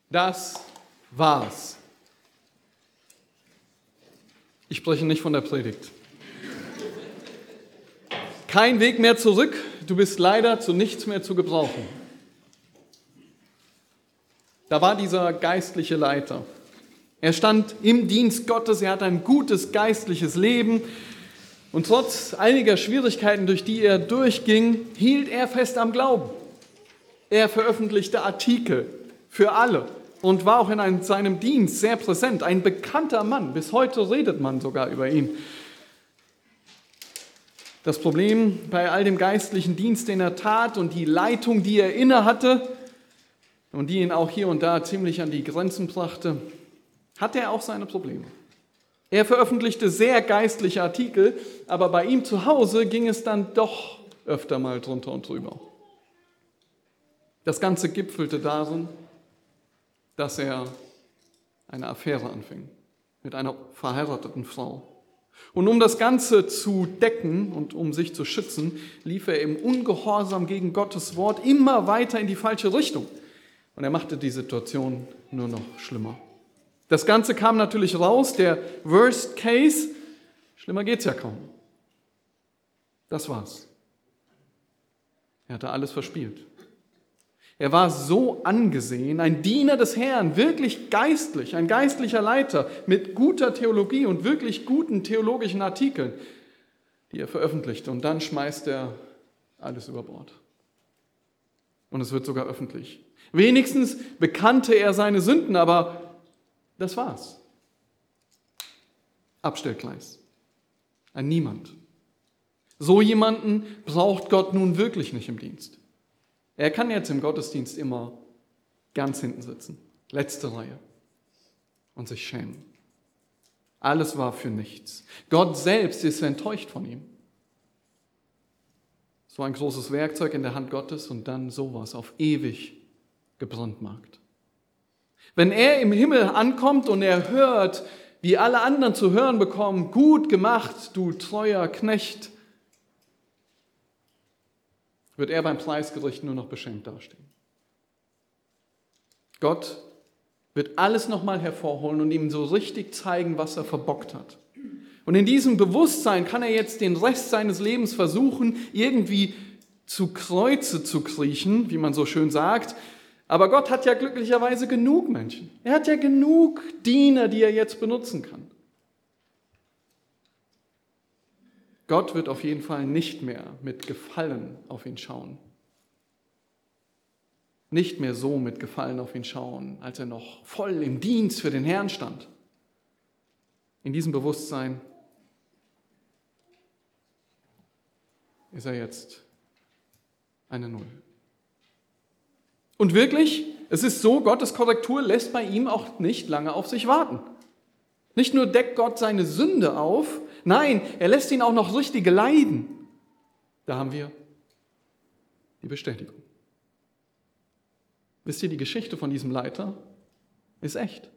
Das war's. Ich spreche nicht von der Predigt. Kein Weg mehr zurück, du bist leider zu nichts mehr zu gebrauchen. Da war dieser geistliche Leiter. Er stand im Dienst Gottes, er hatte ein gutes geistliches Leben und trotz einiger Schwierigkeiten, durch die er durchging, hielt er fest am Glauben. Er veröffentlichte Artikel für alle und war auch in seinem Dienst sehr präsent. Ein bekannter Mann, bis heute redet man sogar über ihn. Das Problem bei all dem geistlichen Dienst, den er tat und die Leitung, die er innehatte und die ihn auch hier und da ziemlich an die Grenzen brachte, hatte er auch seine Probleme. Er veröffentlichte sehr geistliche Artikel, aber bei ihm zu Hause ging es dann doch öfter mal drunter und drüber. Das Ganze gipfelte darin, dass er eine Affäre anfing mit einer verheirateten Frau. Und um das Ganze zu decken und um sich zu schützen, lief er im Ungehorsam gegen Gottes Wort immer weiter in die falsche Richtung. Und er machte die Situation nur noch schlimmer. Das Ganze kam natürlich raus, der Worst Case. Schlimmer geht's ja kaum. Das war's. Er hatte alles verspielt. Er war so angesehen, ein Diener des Herrn, wirklich geistlich, ein geistlicher Leiter mit guter Theologie und wirklich guten theologischen Artikeln, die er veröffentlichte. Und dann schmeißt er alles über Bord. Und es wird sogar öffentlich. Wenigstens bekannte er seine Sünden, aber das war's. Abstellgleis. Ein Niemand. So jemanden braucht Gott nun wirklich nicht im Dienst. Er kann jetzt im Gottesdienst immer ganz hinten sitzen, letzte Reihe, und sich schämen. Alles war für nichts. Gott selbst ist enttäuscht von ihm. So ein großes Werkzeug in der Hand Gottes und dann sowas auf ewig gebrandmarkt. Wenn er im Himmel ankommt und er hört, wie alle anderen zu hören bekommen, gut gemacht, du treuer Knecht, wird er beim Preisgericht nur noch beschämt dastehen. Gott wird alles nochmal hervorholen und ihm so richtig zeigen, was er verbockt hat. Und in diesem Bewusstsein kann er jetzt den Rest seines Lebens versuchen, irgendwie zu Kreuze zu kriechen, wie man so schön sagt. Aber Gott hat ja glücklicherweise genug Menschen. Er hat ja genug Diener, die er jetzt benutzen kann. Gott wird auf jeden Fall nicht mehr mit Gefallen auf ihn schauen. Nicht mehr so mit Gefallen auf ihn schauen, als er noch voll im Dienst für den Herrn stand. In diesem Bewusstsein ist er jetzt eine Null. Und wirklich, es ist so, Gottes Korrektur lässt bei ihm auch nicht lange auf sich warten. Nicht nur deckt Gott seine Sünde auf, nein, er lässt ihn auch noch richtig leiden. Da haben wir die Bestätigung. Wisst ihr, die Geschichte von diesem Leiter ist echt.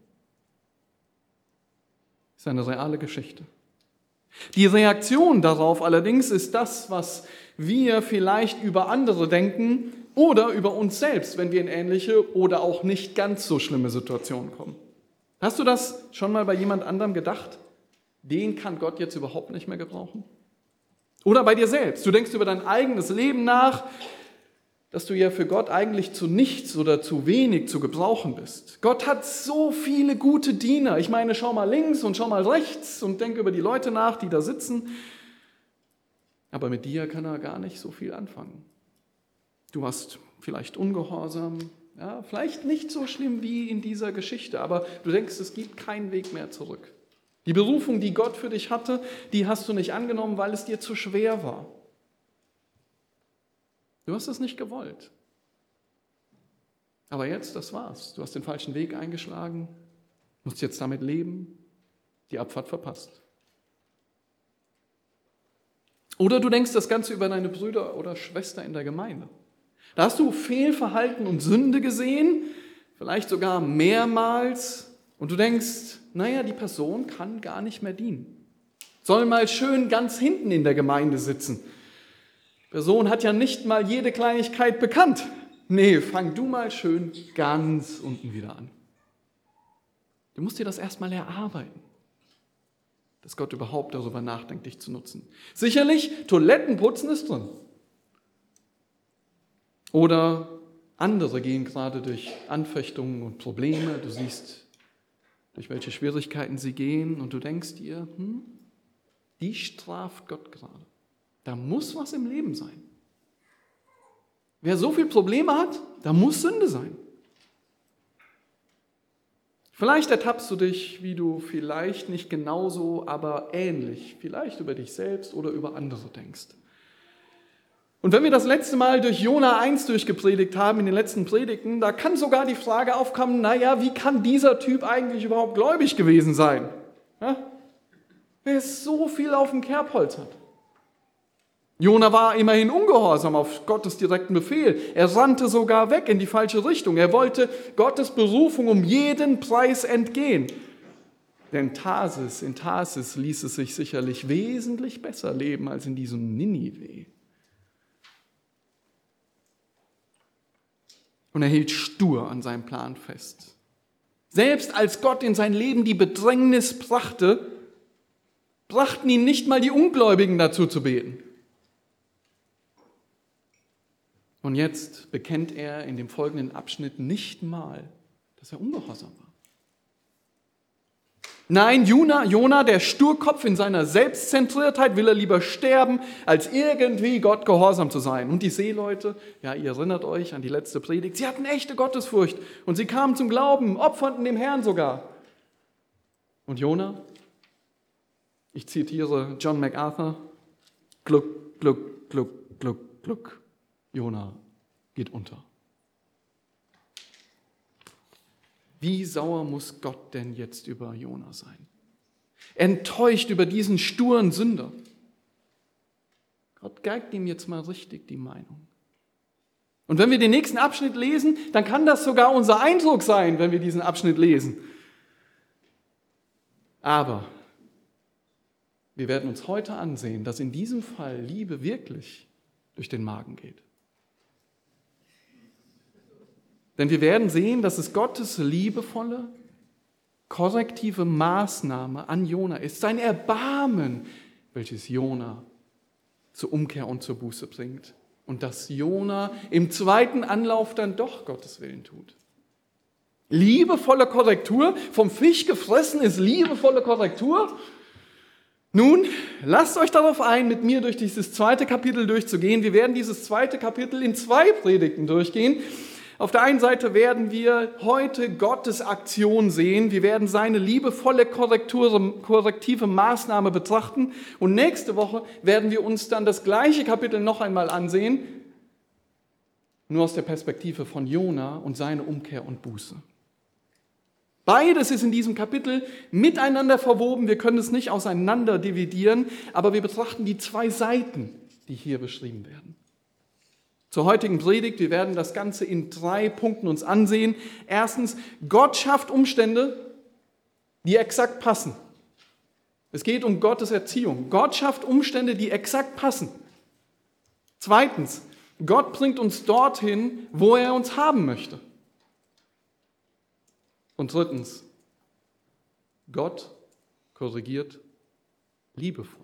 Ist eine reale Geschichte. Die Reaktion darauf allerdings ist das, was wir vielleicht über andere denken oder über uns selbst, wenn wir in ähnliche oder auch nicht ganz so schlimme Situationen kommen. Hast du das schon mal bei jemand anderem gedacht? Den kann Gott jetzt überhaupt nicht mehr gebrauchen? Oder bei dir selbst. Du denkst über dein eigenes Leben nach, dass du ja für Gott eigentlich zu nichts oder zu wenig zu gebrauchen bist. Gott hat so viele gute Diener. Ich meine, schau mal links und schau mal rechts und denk über die Leute nach, die da sitzen. Aber mit dir kann er gar nicht so viel anfangen. Du warst vielleicht ungehorsam, ja, vielleicht nicht so schlimm wie in dieser Geschichte, aber du denkst, es gibt keinen Weg mehr zurück. Die Berufung, die Gott für dich hatte, die hast du nicht angenommen, weil es dir zu schwer war. Du hast es nicht gewollt. Aber jetzt, das war's. Du hast den falschen Weg eingeschlagen, musst jetzt damit leben, die Abfahrt verpasst. Oder du denkst das Ganze über deine Brüder oder Schwester in der Gemeinde. Da hast du Fehlverhalten und Sünde gesehen, vielleicht sogar mehrmals. Und du denkst, naja, die Person kann gar nicht mehr dienen. Soll mal schön ganz hinten in der Gemeinde sitzen. Die Person hat ja nicht mal jede Kleinigkeit bekannt. Nee, fang du mal schön ganz unten wieder an. Du musst dir das erstmal erarbeiten, dass Gott überhaupt darüber nachdenkt, dich zu nutzen. Sicherlich, Toilettenputzen ist drin. Oder andere gehen gerade durch Anfechtungen und Probleme. Du siehst, durch welche Schwierigkeiten sie gehen und du denkst dir, die straft Gott gerade. Da muss was im Leben sein. Wer so viele Probleme hat, da muss Sünde sein. Vielleicht ertappst du dich, wie du vielleicht nicht genauso, aber ähnlich, vielleicht über dich selbst oder über andere denkst. Und wenn wir das letzte Mal durch Jona 1 durchgepredigt haben, in den letzten Predigten, da kann sogar die Frage aufkommen, wie kann dieser Typ eigentlich überhaupt gläubig gewesen sein? Ja? Wer so viel auf dem Kerbholz hat. Jona war immerhin ungehorsam auf Gottes direkten Befehl. Er rannte sogar weg in die falsche Richtung. Er wollte Gottes Berufung um jeden Preis entgehen. Denn in Tarsis ließ es sich sicherlich wesentlich besser leben als in diesem Ninive. Und er hielt stur an seinem Plan fest. Selbst als Gott in sein Leben die Bedrängnis brachte, brachten ihn nicht mal die Ungläubigen dazu zu beten. Und jetzt bekennt er in dem folgenden Abschnitt nicht mal, dass er ungehorsam war. Nein, Jona, der Sturkopf in seiner Selbstzentriertheit, will er lieber sterben, als irgendwie Gott gehorsam zu sein. Und die Seeleute, ja, ihr erinnert euch an die letzte Predigt, sie hatten echte Gottesfurcht und sie kamen zum Glauben, opferten dem Herrn sogar. Und Jona, ich zitiere John MacArthur, gluck, gluck, gluck, gluck, gluck. Jona geht unter. Wie sauer muss Gott denn jetzt über Jona sein? Enttäuscht über diesen sturen Sünder. Gott geigt ihm jetzt mal richtig die Meinung. Und wenn wir den nächsten Abschnitt lesen, dann kann das sogar unser Eindruck sein, wenn wir diesen Abschnitt lesen. Aber wir werden uns heute ansehen, dass in diesem Fall Liebe wirklich durch den Magen geht. Denn wir werden sehen, dass es Gottes liebevolle, korrektive Maßnahme an Jona ist. Sein Erbarmen, welches Jona zur Umkehr und zur Buße bringt. Und dass Jona im zweiten Anlauf dann doch Gottes Willen tut. Liebevolle Korrektur, vom Fisch gefressen ist liebevolle Korrektur. Nun, lasst euch darauf ein, mit mir durch dieses zweite Kapitel durchzugehen. Wir werden dieses zweite Kapitel in 2 Predigten durchgehen. Auf der einen Seite werden wir heute Gottes Aktion sehen. Wir werden seine liebevolle korrektive Maßnahme betrachten. Und nächste Woche werden wir uns dann das gleiche Kapitel noch einmal ansehen, nur aus der Perspektive von Jona und seine Umkehr und Buße. Beides ist in diesem Kapitel miteinander verwoben. Wir können es nicht auseinander dividieren, aber wir betrachten die 2 Seiten, die hier beschrieben werden. Zur heutigen Predigt, wir werden das Ganze in 3 Punkten uns ansehen. Erstens, Gott schafft Umstände, die exakt passen. Es geht um Gottes Erziehung. Gott schafft Umstände, die exakt passen. Zweitens, Gott bringt uns dorthin, wo er uns haben möchte. Und drittens, Gott korrigiert liebevoll.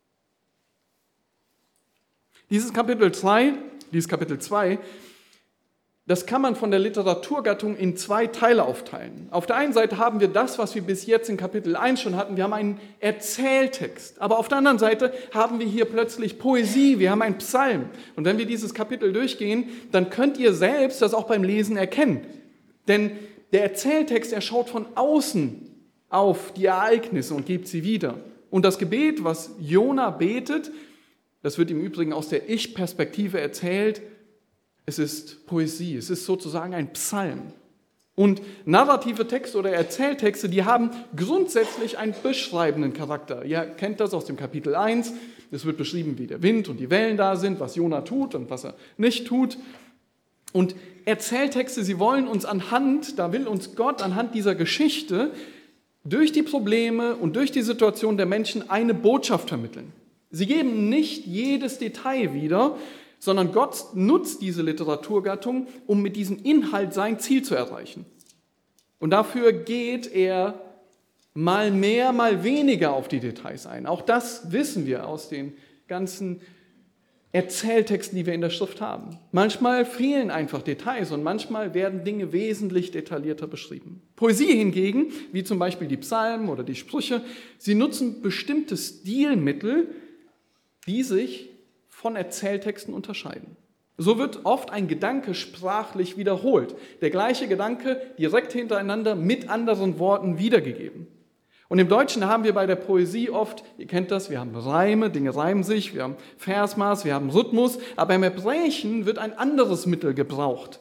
Dieses Kapitel 2, das kann man von der Literaturgattung in 2 Teile aufteilen. Auf der einen Seite haben wir das, was wir bis jetzt in Kapitel 1 schon hatten. Wir haben einen Erzähltext. Aber auf der anderen Seite haben wir hier plötzlich Poesie. Wir haben einen Psalm. Und wenn wir dieses Kapitel durchgehen, dann könnt ihr selbst das auch beim Lesen erkennen. Denn der Erzähltext, er schaut von außen auf die Ereignisse und gibt sie wieder. Und das Gebet, was Jona betet, das wird im Übrigen aus der Ich-Perspektive erzählt. Es ist Poesie, es ist sozusagen ein Psalm. Und narrative Texte oder Erzähltexte, die haben grundsätzlich einen beschreibenden Charakter. Ihr kennt das aus dem Kapitel 1. Es wird beschrieben, wie der Wind und die Wellen da sind, was Jona tut und was er nicht tut. Und Erzähltexte, sie wollen uns da will uns Gott anhand dieser Geschichte durch die Probleme und durch die Situation der Menschen eine Botschaft vermitteln. Sie geben nicht jedes Detail wieder, sondern Gott nutzt diese Literaturgattung, um mit diesem Inhalt sein Ziel zu erreichen. Und dafür geht er mal mehr, mal weniger auf die Details ein. Auch das wissen wir aus den ganzen Erzähltexten, die wir in der Schrift haben. Manchmal fehlen einfach Details und manchmal werden Dinge wesentlich detaillierter beschrieben. Poesie hingegen, wie zum Beispiel die Psalmen oder die Sprüche, sie nutzen bestimmte Stilmittel, die sich von Erzähltexten unterscheiden. So wird oft ein Gedanke sprachlich wiederholt. Der gleiche Gedanke direkt hintereinander mit anderen Worten wiedergegeben. Und im Deutschen haben wir bei der Poesie oft, ihr kennt das, wir haben Reime, Dinge reimen sich, wir haben Versmaß, wir haben Rhythmus, aber im Hebräischen wird ein anderes Mittel gebraucht.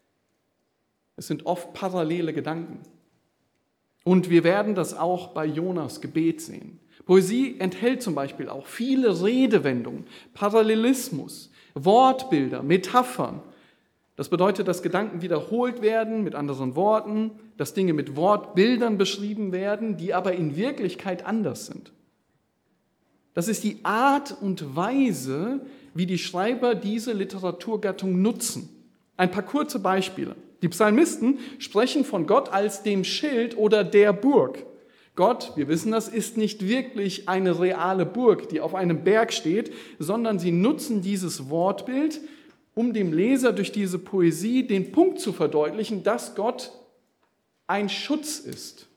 Es sind oft parallele Gedanken. Und wir werden das auch bei Jonas Gebet sehen. Poesie enthält zum Beispiel auch viele Redewendungen, Parallelismus, Wortbilder, Metaphern. Das bedeutet, dass Gedanken wiederholt werden mit anderen Worten, dass Dinge mit Wortbildern beschrieben werden, die aber in Wirklichkeit anders sind. Das ist die Art und Weise, wie die Schreiber diese Literaturgattung nutzen. Ein paar kurze Beispiele. Die Psalmisten sprechen von Gott als dem Schild oder der Burg. Gott, wir wissen das, ist nicht wirklich eine reale Burg, die auf einem Berg steht, sondern sie nutzen dieses Wortbild, um dem Leser durch diese Poesie den Punkt zu verdeutlichen, dass Gott ein Schutz ist.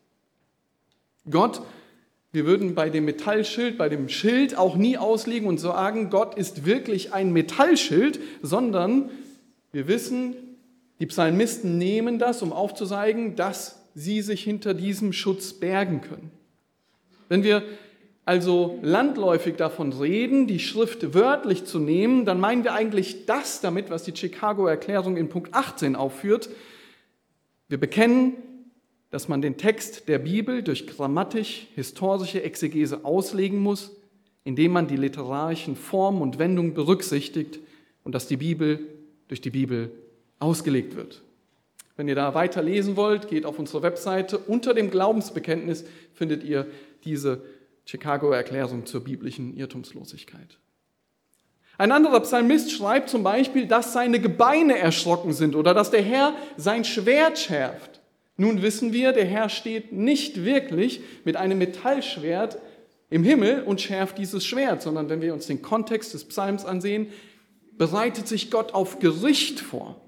Gott, wir würden bei dem Metallschild, bei dem Schild auch nie auslegen und sagen, Gott ist wirklich ein Metallschild, sondern wir wissen, die Psalmisten nehmen das, um aufzuzeigen, dass sie sich hinter diesem Schutz bergen können. Wenn wir also landläufig davon reden, die Schrift wörtlich zu nehmen, dann meinen wir eigentlich das damit, was die Chicagoer Erklärung in Punkt 18 aufführt. Wir bekennen, dass man den Text der Bibel durch grammatisch-historische Exegese auslegen muss, indem man die literarischen Formen und Wendungen berücksichtigt und dass die Bibel durch die Bibel ausgelegt wird. Wenn ihr da weiter lesen wollt, geht auf unsere Webseite. Unter dem Glaubensbekenntnis findet ihr diese Chicagoer Erklärung zur biblischen Irrtumslosigkeit. Ein anderer Psalmist schreibt zum Beispiel, dass seine Gebeine erschrocken sind oder dass der Herr sein Schwert schärft. Nun wissen wir, der Herr steht nicht wirklich mit einem Metallschwert im Himmel und schärft dieses Schwert, sondern wenn wir uns den Kontext des Psalms ansehen, bereitet sich Gott auf Gericht vor.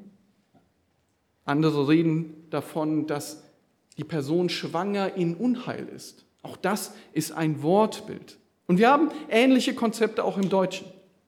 Andere reden davon, dass die Person schwanger in Unheil ist. Auch das ist ein Wortbild. Und wir haben ähnliche Konzepte auch im Deutschen.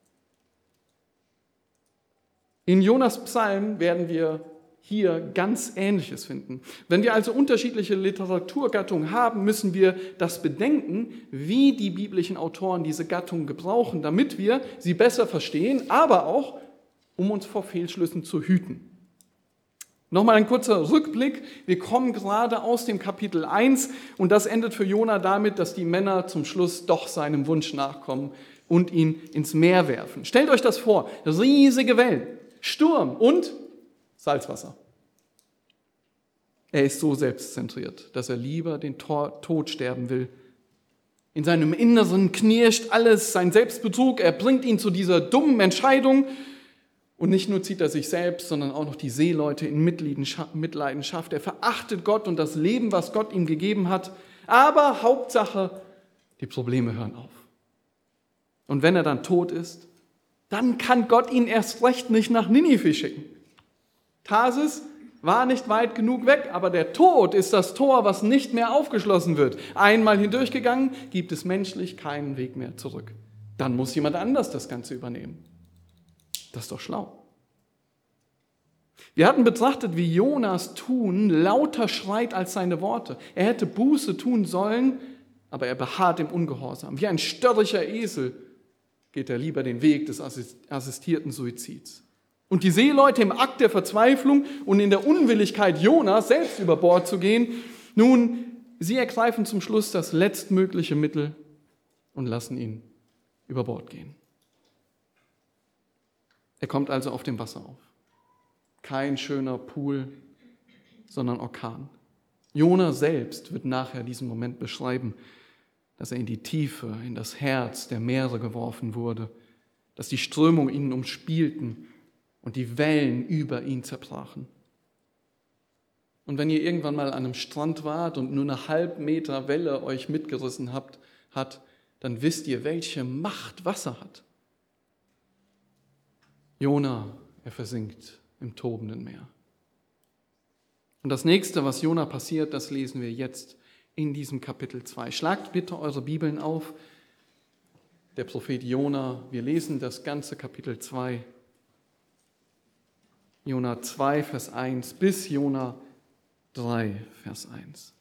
In Jonas Psalm werden wir hier ganz Ähnliches finden. Wenn wir also unterschiedliche Literaturgattungen haben, müssen wir das bedenken, wie die biblischen Autoren diese Gattungen gebrauchen, damit wir sie besser verstehen, aber auch, um uns vor Fehlschlüssen zu hüten. Nochmal ein kurzer Rückblick. Wir kommen gerade aus dem Kapitel 1 und das endet für Jona damit, dass die Männer zum Schluss doch seinem Wunsch nachkommen und ihn ins Meer werfen. Stellt euch das vor, riesige Wellen, Sturm und Salzwasser. Er ist so selbstzentriert, dass er lieber den Tod sterben will. In seinem Inneren knirscht alles, sein Selbstbetrug, er bringt ihn zu dieser dummen Entscheidung. Und nicht nur zieht er sich selbst, sondern auch noch die Seeleute in Mitleidenschaft. Er verachtet Gott und das Leben, was Gott ihm gegeben hat. Aber Hauptsache, die Probleme hören auf. Und wenn er dann tot ist, dann kann Gott ihn erst recht nicht nach Ninive schicken. Tarsis war nicht weit genug weg, aber der Tod ist das Tor, was nicht mehr aufgeschlossen wird. Einmal hindurchgegangen, gibt es menschlich keinen Weg mehr zurück. Dann muss jemand anders das Ganze übernehmen. Das ist doch schlau. Wir hatten betrachtet, wie Jonas Tun lauter schreit als seine Worte. Er hätte Buße tun sollen, aber er beharrt im Ungehorsam. Wie ein störrischer Esel geht er lieber den Weg des assistierten Suizids. Und die Seeleute im Akt der Verzweiflung und in der Unwilligkeit Jonas, selbst über Bord zu gehen, nun, sie ergreifen zum Schluss das letztmögliche Mittel und lassen ihn über Bord gehen. Er kommt also auf dem Wasser auf. Kein schöner Pool, sondern Orkan. Jona selbst wird nachher diesen Moment beschreiben, dass er in die Tiefe, in das Herz der Meere geworfen wurde, dass die Strömungen ihn umspielten und die Wellen über ihn zerbrachen. Und wenn ihr irgendwann mal an einem Strand wart und nur eine halben Meter Welle euch mitgerissen hat, dann wisst ihr, welche Macht Wasser hat. Jona, er versinkt im tobenden Meer. Und das nächste, was Jona passiert, das lesen wir jetzt in diesem Kapitel 2. Schlagt bitte eure Bibeln auf. Der Prophet Jona, wir lesen das ganze Kapitel 2. Jona 2, Vers 1 bis Jona 3, Vers 1.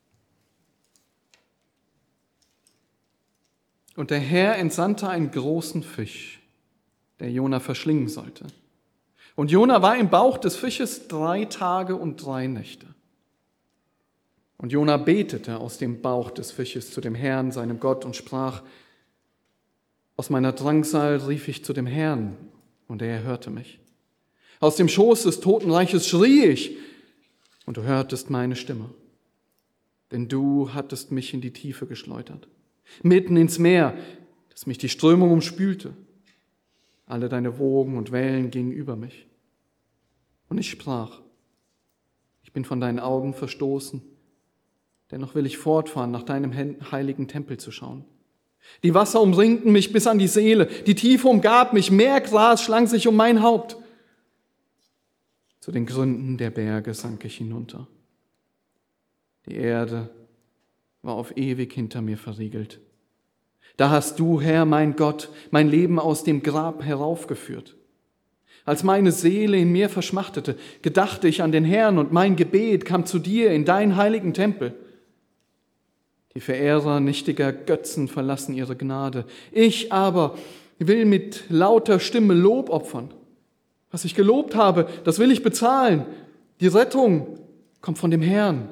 Und der Herr entsandte einen großen Fisch, der Jona verschlingen sollte. Und Jona war im Bauch des Fisches 3 Tage und 3 Nächte. Und Jona betete aus dem Bauch des Fisches zu dem Herrn, seinem Gott, und sprach: Aus meiner Drangsal rief ich zu dem Herrn, und er hörte mich. Aus dem Schoß des Totenreiches schrie ich, und du hörtest meine Stimme. Denn du hattest mich in die Tiefe geschleudert, mitten ins Meer, das mich die Strömung umspülte. Alle deine Wogen und Wellen gingen über mich. Und ich sprach: Ich bin von deinen Augen verstoßen, dennoch will ich fortfahren, nach deinem heiligen Tempel zu schauen. Die Wasser umringten mich bis an die Seele, die Tiefe umgab mich, Meergras schlang sich um mein Haupt. Zu den Gründen der Berge sank ich hinunter. Die Erde war auf ewig hinter mir verriegelt. Da hast du, Herr, mein Gott, mein Leben aus dem Grab heraufgeführt. Als meine Seele in mir verschmachtete, gedachte ich an den Herrn, und mein Gebet kam zu dir in deinen heiligen Tempel. Die Verehrer nichtiger Götzen verlassen ihre Gnade. Ich aber will mit lauter Stimme Lob opfern. Was ich gelobt habe, das will ich bezahlen. Die Rettung kommt von dem Herrn.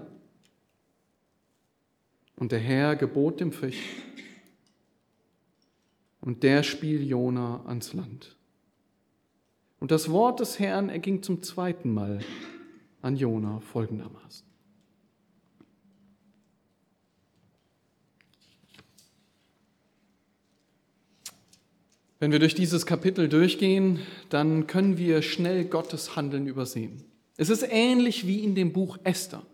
Und der Herr gebot dem Fisch, und der spie Jona ans Land. Und das Wort des Herrn erging zum 2. Mal an Jona folgendermaßen. Wenn wir durch dieses Kapitel durchgehen, dann können wir schnell Gottes Handeln übersehen. Es ist ähnlich wie in dem Buch Esther.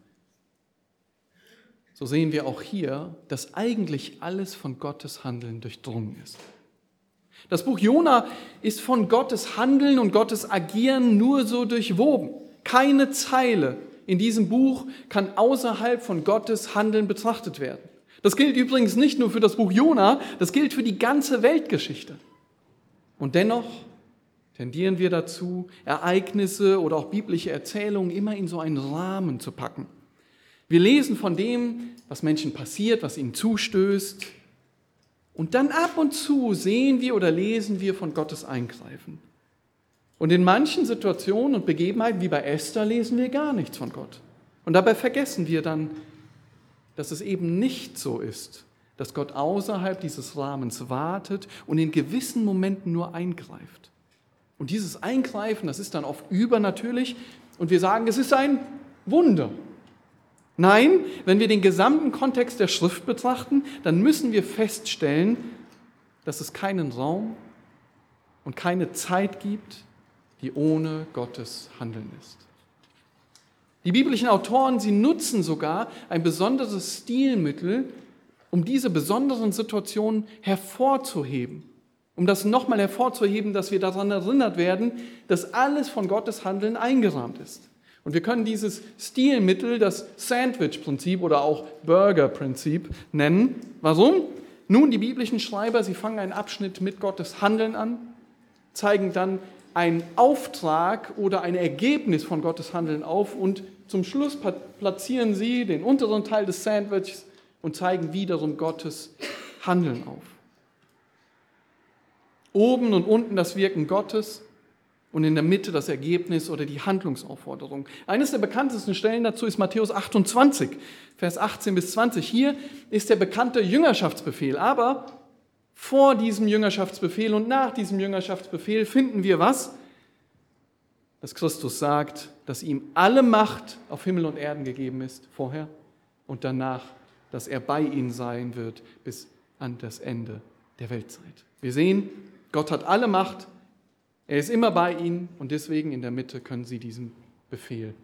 So sehen wir auch hier, dass eigentlich alles von Gottes Handeln durchdrungen ist. Das Buch Jona ist von Gottes Handeln und Gottes Agieren nur so durchwoben. Keine Zeile in diesem Buch kann außerhalb von Gottes Handeln betrachtet werden. Das gilt übrigens nicht nur für das Buch Jona, das gilt für die ganze Weltgeschichte. Und dennoch tendieren wir dazu, Ereignisse oder auch biblische Erzählungen immer in so einen Rahmen zu packen. Wir lesen von dem, was Menschen passiert, was ihnen zustößt. Und dann ab und zu sehen wir oder lesen wir von Gottes Eingreifen. Und in manchen Situationen und Begebenheiten, wie bei Esther, lesen wir gar nichts von Gott. Und dabei vergessen wir dann, dass es eben nicht so ist, dass Gott außerhalb dieses Rahmens wartet und in gewissen Momenten nur eingreift. Und dieses Eingreifen, das ist dann oft übernatürlich und wir sagen, es ist ein Wunder. Nein, wenn wir den gesamten Kontext der Schrift betrachten, dann müssen wir feststellen, dass es keinen Raum und keine Zeit gibt, die ohne Gottes Handeln ist. Die biblischen Autoren, sie nutzen sogar ein besonderes Stilmittel, um diese besonderen Situationen hervorzuheben. Um das nochmal hervorzuheben, dass wir daran erinnert werden, dass alles von Gottes Handeln eingerahmt ist. Und wir können dieses Stilmittel das Sandwich-Prinzip oder auch Burger-Prinzip nennen. Warum? Nun, die biblischen Schreiber, sie fangen einen Abschnitt mit Gottes Handeln an, zeigen dann einen Auftrag oder ein Ergebnis von Gottes Handeln auf und zum Schluss platzieren sie den unteren Teil des Sandwiches und zeigen wiederum Gottes Handeln auf. Oben und unten das Wirken Gottes und in der Mitte das Ergebnis oder die Handlungsaufforderung. Eines der bekanntesten Stellen dazu ist Matthäus 28, Vers 18 bis 20. Hier ist der bekannte Jüngerschaftsbefehl, aber vor diesem Jüngerschaftsbefehl und nach diesem Jüngerschaftsbefehl finden wir was? Dass Christus sagt, dass ihm alle Macht auf Himmel und Erden gegeben ist, vorher und danach, dass er bei ihnen sein wird bis an das Ende der Weltzeit. Wir sehen, Gott hat alle Macht, er ist immer bei ihnen und deswegen in der Mitte können sie diesen Befehl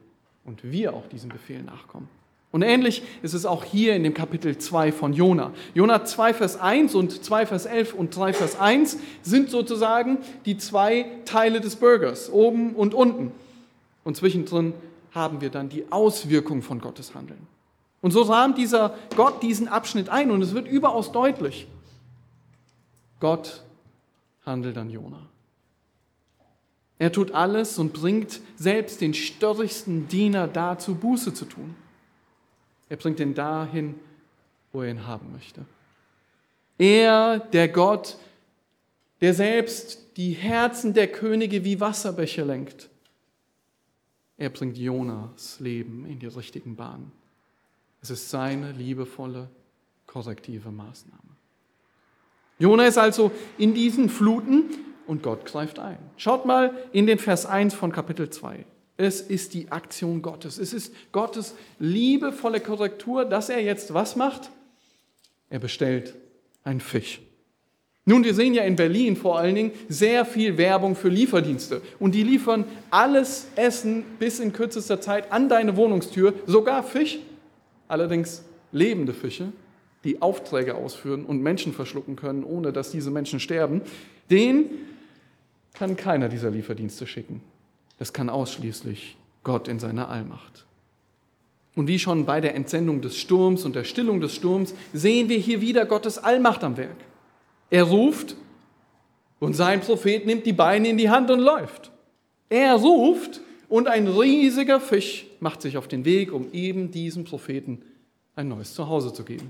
und wir auch diesem Befehl nachkommen. Und ähnlich ist es auch hier in dem Kapitel 2 von Jona. Jona 2 Vers 1 und 2 Vers 11 und 3 Vers 1 sind sozusagen die zwei Teile des Burgers, oben und unten. Und zwischendrin haben wir dann die Auswirkung von Gottes Handeln. Und so rahmt dieser Gott diesen Abschnitt ein und es wird überaus deutlich. Gott handelt an Jona. Er tut alles und bringt selbst den störrigsten Diener dazu, Buße zu tun. Er bringt ihn dahin, wo er ihn haben möchte. Er, der Gott, der selbst die Herzen der Könige wie Wasserbäche lenkt. Er bringt Jonas Leben in die richtigen Bahnen. Es ist seine liebevolle, korrektive Maßnahme. Jona ist also in diesen Fluten und Gott greift ein. Schaut mal in den Vers 1 von Kapitel 2. Es ist die Aktion Gottes. Es ist Gottes liebevolle Korrektur, dass er jetzt was macht? Er bestellt einen Fisch. Nun, wir sehen ja in Berlin vor allen Dingen sehr viel Werbung für Lieferdienste. Und die liefern alles Essen bis in kürzester Zeit an deine Wohnungstür, sogar Fisch, allerdings lebende Fische, die Aufträge ausführen und Menschen verschlucken können, ohne dass diese Menschen sterben. Den kann keiner dieser Lieferdienste schicken. Das kann ausschließlich Gott in seiner Allmacht. Und wie schon bei der Entsendung des Sturms und der Stillung des Sturms sehen wir hier wieder Gottes Allmacht am Werk. Er ruft und sein Prophet nimmt die Beine in die Hand und läuft. Er ruft und ein riesiger Fisch macht sich auf den Weg, um eben diesem Propheten ein neues Zuhause zu geben.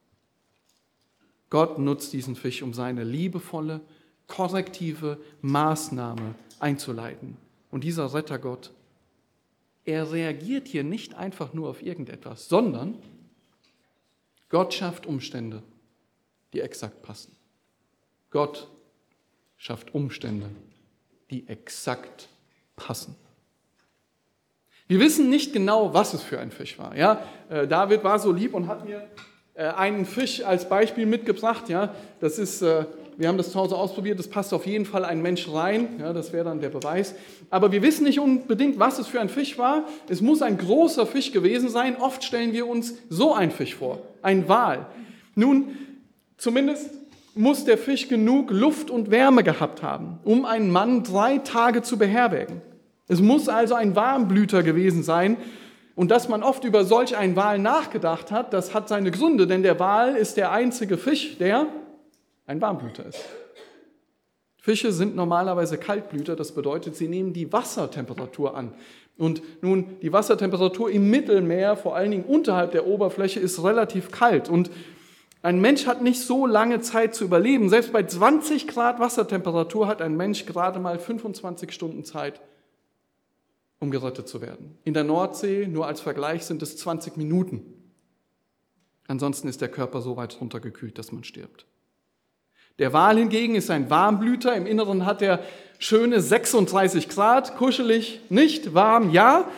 Gott nutzt diesen Fisch, um seine liebevolle, korrektive Maßnahme einzuleiten. Und dieser Rettergott, er reagiert hier nicht einfach nur auf irgendetwas, sondern Gott schafft Umstände, die exakt passen. Gott schafft Umstände, die exakt passen. Wir wissen nicht genau, was es für ein Fisch war. Ja? David war so lieb und hat mir einen Fisch als Beispiel mitgebracht. Ja? Das ist... Wir haben das zu Hause ausprobiert, das passt auf jeden Fall ein Mensch rein, ja, das wäre dann der Beweis. Aber wir wissen nicht unbedingt, was es für ein Fisch war. Es muss ein großer Fisch gewesen sein. Oft stellen wir uns so einen Fisch vor, ein Wal. Nun, zumindest muss der Fisch genug Luft und Wärme gehabt haben, um einen Mann 3 Tage zu beherbergen. Es muss also ein Warmblüter gewesen sein. Und dass man oft über solch einen Wal nachgedacht hat, das hat seine Gründe, denn der Wal ist der einzige Fisch, der ein Warmblüter ist. Fische sind normalerweise Kaltblüter, das bedeutet, sie nehmen die Wassertemperatur an. Und nun, die Wassertemperatur im Mittelmeer, vor allen Dingen unterhalb der Oberfläche, ist relativ kalt. Und ein Mensch hat nicht so lange Zeit zu überleben. Selbst bei 20 Grad Wassertemperatur hat ein Mensch gerade mal 25 Stunden Zeit, um gerettet zu werden. In der Nordsee, nur als Vergleich, sind es 20 Minuten. Ansonsten ist der Körper so weit runtergekühlt, dass man stirbt. Der Wal hingegen ist ein Warmblüter. Im Inneren hat er schöne 36 Grad, kuschelig nicht, warm ja.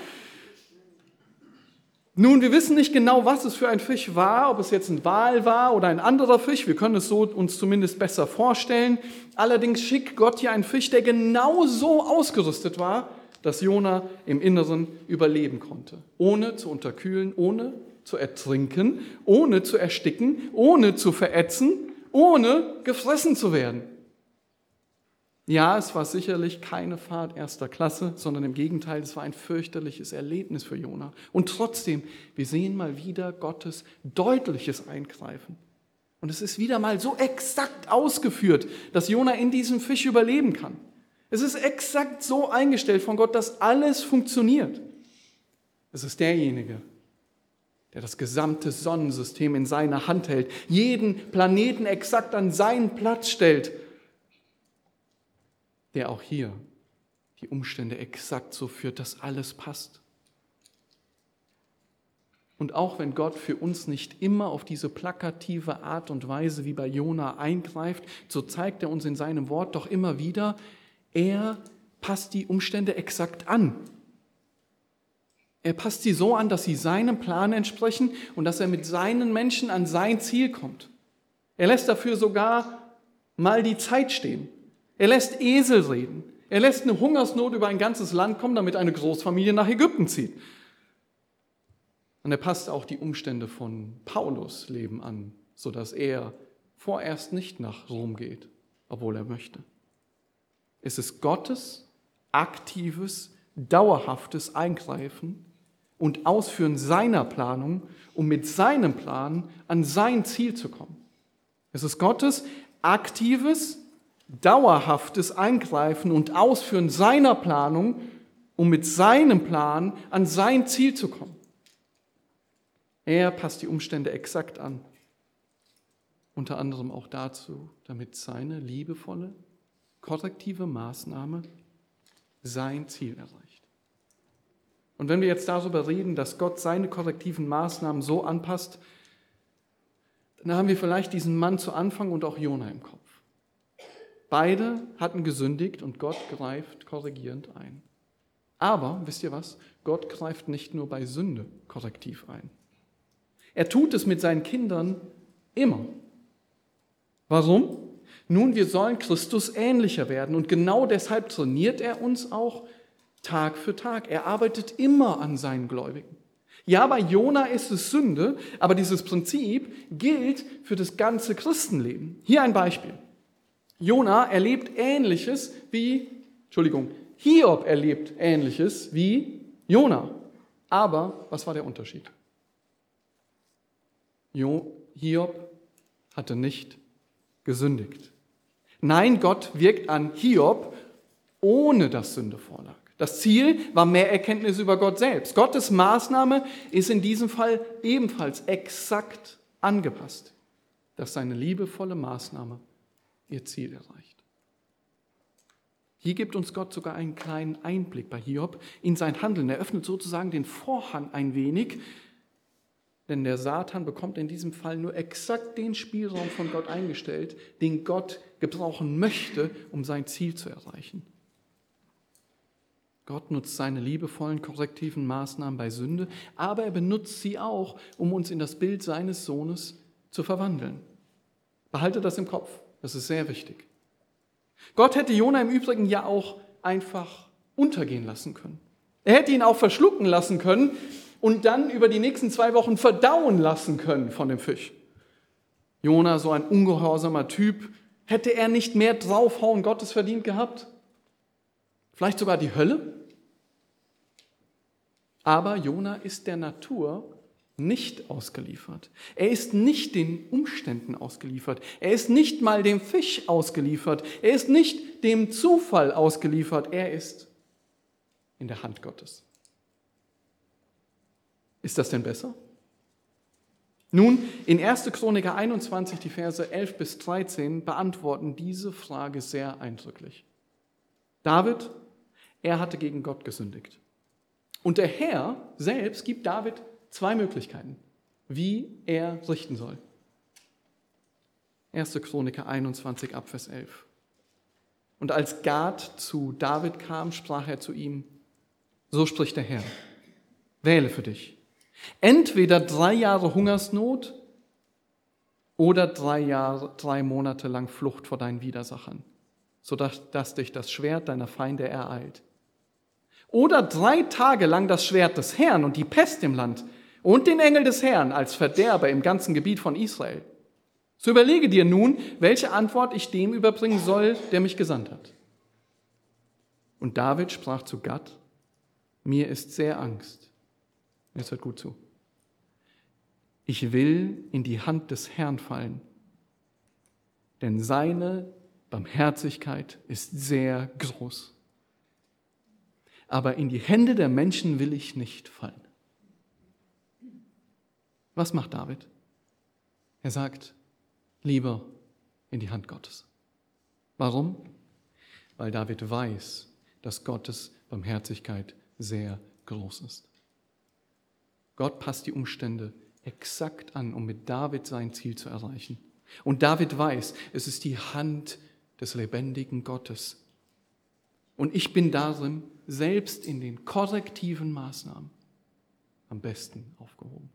Nun, wir wissen nicht genau, was es für ein Fisch war, ob es jetzt ein Wal war oder ein anderer Fisch. Wir können es so uns zumindest besser vorstellen. Allerdings schickt Gott hier einen Fisch, der genau so ausgerüstet war, dass Jona im Inneren überleben konnte. Ohne zu unterkühlen, ohne zu ertrinken, ohne zu ersticken, ohne zu verätzen, ohne gefressen zu werden. Ja, es war sicherlich keine Fahrt erster Klasse, sondern im Gegenteil, es war ein fürchterliches Erlebnis für Jona. Und trotzdem, wir sehen mal wieder Gottes deutliches Eingreifen. Und es ist wieder mal so exakt ausgeführt, dass Jona in diesem Fisch überleben kann. Es ist exakt so eingestellt von Gott, dass alles funktioniert. Es ist derjenige, der das gesamte Sonnensystem in seiner Hand hält, jeden Planeten exakt an seinen Platz stellt, der auch hier die Umstände exakt so führt, dass alles passt. Und auch wenn Gott für uns nicht immer auf diese plakative Art und Weise wie bei Jona eingreift, so zeigt er uns in seinem Wort doch immer wieder, er passt die Umstände exakt an. Er passt sie so an, dass sie seinem Plan entsprechen und dass er mit seinen Menschen an sein Ziel kommt. Er lässt dafür sogar mal die Zeit stehen. Er lässt Esel reden. Er lässt eine Hungersnot über ein ganzes Land kommen, damit eine Großfamilie nach Ägypten zieht. Und er passt auch die Umstände von Paulus' Leben an, sodass er vorerst nicht nach Rom geht, obwohl er möchte. Es ist Gottes aktives, dauerhaftes Eingreifen und Ausführen seiner Planung, um mit seinem Plan an sein Ziel zu kommen. Es ist Gottes aktives, dauerhaftes Eingreifen und Ausführen seiner Planung, um mit seinem Plan an sein Ziel zu kommen. Er passt die Umstände exakt an. Unter anderem auch dazu, damit seine liebevolle, korrektive Maßnahme sein Ziel erreicht. Und wenn wir jetzt darüber reden, dass Gott seine korrektiven Maßnahmen so anpasst, dann haben wir vielleicht diesen Mann zu Anfang und auch Jona im Kopf. Beide hatten gesündigt und Gott greift korrigierend ein. Aber, wisst ihr was? Gott greift nicht nur bei Sünde korrektiv ein. Er tut es mit seinen Kindern immer. Warum? Nun, wir sollen Christus ähnlicher werden und genau deshalb trainiert er uns auch Tag für Tag. Er arbeitet immer an seinen Gläubigen. Ja, bei Jona ist es Sünde, aber dieses Prinzip gilt für das ganze Christenleben. Hier ein Beispiel. Hiob erlebt Ähnliches wie Jona. Aber was war der Unterschied? Hiob hatte nicht gesündigt. Nein, Gott wirkt an Hiob, ohne dass Sünde vorlag. Das Ziel war mehr Erkenntnis über Gott selbst. Gottes Maßnahme ist in diesem Fall ebenfalls exakt angepasst, dass seine liebevolle Maßnahme ihr Ziel erreicht. Hier gibt uns Gott sogar einen kleinen Einblick bei Hiob in sein Handeln. Er öffnet sozusagen den Vorhang ein wenig, denn der Satan bekommt in diesem Fall nur exakt den Spielraum von Gott eingestellt, den Gott gebrauchen möchte, um sein Ziel zu erreichen. Gott nutzt seine liebevollen, korrektiven Maßnahmen bei Sünde, aber er benutzt sie auch, um uns in das Bild seines Sohnes zu verwandeln. Behalte das im Kopf, das ist sehr wichtig. Gott hätte Jona im Übrigen ja auch einfach untergehen lassen können. Er hätte ihn auch verschlucken lassen können und dann über die nächsten 2 Wochen verdauen lassen können von dem Fisch. Jona, so ein ungehorsamer Typ, hätte er nicht mehr draufhauen Gottes verdient gehabt? Vielleicht sogar die Hölle? Aber Jona ist der Natur nicht ausgeliefert. Er ist nicht den Umständen ausgeliefert. Er ist nicht mal dem Fisch ausgeliefert. Er ist nicht dem Zufall ausgeliefert. Er ist in der Hand Gottes. Ist das denn besser? Nun, in 1. Chroniker 21, die Verse 11 bis 13, beantworten diese Frage sehr eindrücklich. David, er hatte gegen Gott gesündigt. Und der Herr selbst gibt David 2 Möglichkeiten, wie er richten soll. 1. Chroniker 21, Abvers 11. Und als Gad zu David kam, sprach er zu ihm, so spricht der Herr, wähle für dich. Entweder 3 Jahre Hungersnot oder 3 Monate lang Flucht vor deinen Widersachern, sodass dich das Schwert deiner Feinde ereilt. Oder 3 Tage lang das Schwert des Herrn und die Pest im Land und den Engel des Herrn als Verderber im ganzen Gebiet von Israel. So überlege dir nun, welche Antwort ich dem überbringen soll, der mich gesandt hat. Und David sprach zu Gad, mir ist sehr Angst. Jetzt hört gut zu. Ich will in die Hand des Herrn fallen, denn seine Barmherzigkeit ist sehr groß. Aber in die Hände der Menschen will ich nicht fallen. Was macht David? Er sagt, lieber in die Hand Gottes. Warum? Weil David weiß, dass Gottes Barmherzigkeit sehr groß ist. Gott passt die Umstände exakt an, um mit David sein Ziel zu erreichen. Und David weiß, es ist die Hand des lebendigen Gottes. Und ich bin darin, selbst in den korrektiven Maßnahmen, am besten aufgehoben.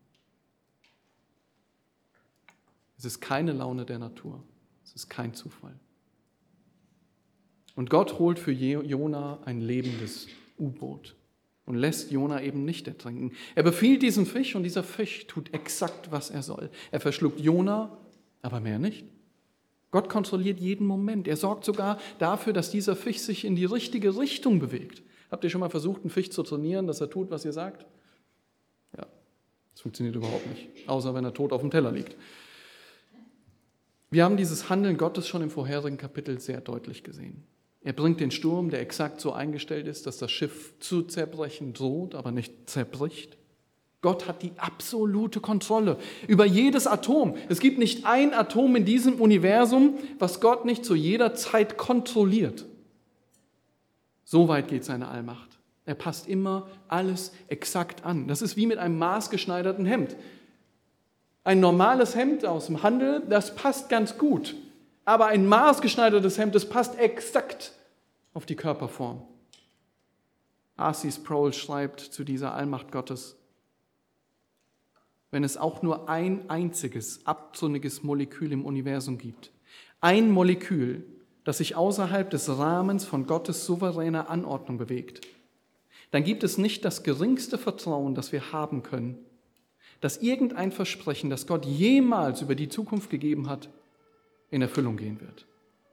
Es ist keine Laune der Natur, es ist kein Zufall. Und Gott holt für Jona ein lebendes U-Boot. und lässt Jona eben nicht ertrinken. Er befiehlt diesem Fisch und dieser Fisch tut exakt, was er soll. Er verschluckt Jona, aber mehr nicht. Gott kontrolliert jeden Moment. Er sorgt sogar dafür, dass dieser Fisch sich in die richtige Richtung bewegt. Habt ihr schon mal versucht, einen Fisch zu trainieren, dass er tut, was ihr sagt? Ja, das funktioniert überhaupt nicht, außer wenn er tot auf dem Teller liegt. Wir haben dieses Handeln Gottes schon im vorherigen Kapitel sehr deutlich gesehen. Er bringt den Sturm, der exakt so eingestellt ist, dass das Schiff zu zerbrechen droht, aber nicht zerbricht. Gott hat die absolute Kontrolle über jedes Atom. Es gibt nicht ein Atom in diesem Universum, was Gott nicht zu jeder Zeit kontrolliert. So weit geht seine Allmacht. Er passt immer alles exakt an. Das ist wie mit einem maßgeschneiderten Hemd. Ein normales Hemd aus dem Handel, das passt ganz gut. Aber ein maßgeschneidertes Hemd, das passt exakt auf die Körperform. R.C. Sproul schreibt zu dieser Allmacht Gottes: Wenn es auch nur ein einziges abtrünniges Molekül im Universum gibt, ein Molekül, das sich außerhalb des Rahmens von Gottes souveräner Anordnung bewegt, dann gibt es nicht das geringste Vertrauen, das wir haben können, dass irgendein Versprechen, das Gott jemals über die Zukunft gegeben hat, in Erfüllung gehen wird.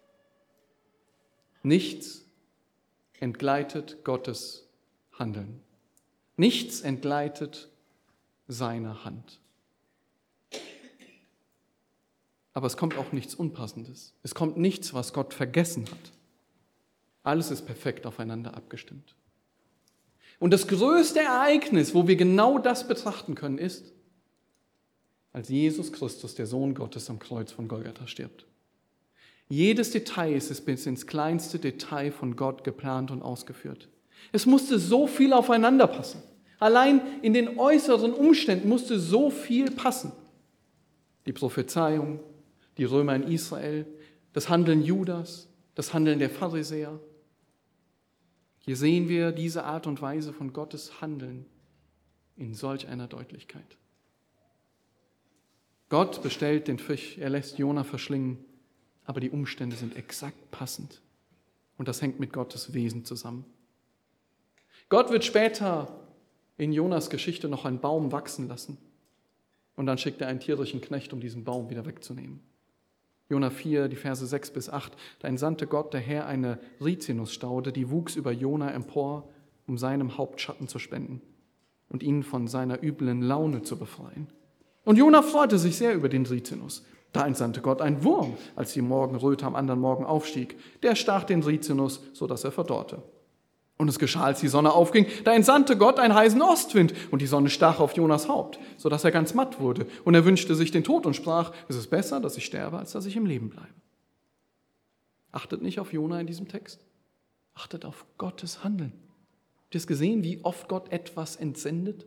Nichts entgleitet Gottes Handeln. Nichts entgleitet seiner Hand. Aber es kommt auch nichts Unpassendes. Es kommt nichts, was Gott vergessen hat. Alles ist perfekt aufeinander abgestimmt. Und das größte Ereignis, wo wir genau das betrachten können, ist, als Jesus Christus, der Sohn Gottes, am Kreuz von Golgatha stirbt. Jedes Detail ist bis ins kleinste Detail von Gott geplant und ausgeführt. Es musste so viel aufeinander passen. Allein in den äußeren Umständen musste so viel passen. Die Prophezeiung, die Römer in Israel, das Handeln Judas, das Handeln der Pharisäer. Hier sehen wir diese Art und Weise von Gottes Handeln in solch einer Deutlichkeit. Gott bestellt den Fisch, er lässt Jona verschlingen, aber die Umstände sind exakt passend. Und das hängt mit Gottes Wesen zusammen. Gott wird später in Jonas Geschichte noch einen Baum wachsen lassen. Und dann schickt er einen tierischen Knecht, um diesen Baum wieder wegzunehmen. Jona 4, die Verse 6 bis 8. Da entsandte Gott, der Herr, eine Rizinusstaude, die wuchs über Jona empor, um seinem Haupt Schatten zu spenden und ihn von seiner üblen Laune zu befreien. Und Jona freute sich sehr über den Rizinus. Da entsandte Gott einen Wurm, als die Morgenröte am anderen Morgen aufstieg. Der stach den Rizinus, sodass er verdorrte. Und es geschah, als die Sonne aufging, da entsandte Gott einen heißen Ostwind, und die Sonne stach auf Jonas Haupt, sodass er ganz matt wurde. Und er wünschte sich den Tod und sprach: Es ist besser, dass ich sterbe, als dass ich im Leben bleibe. Achtet nicht auf Jona in diesem Text. Achtet auf Gottes Handeln. Habt ihr es gesehen, wie oft Gott etwas entsendet?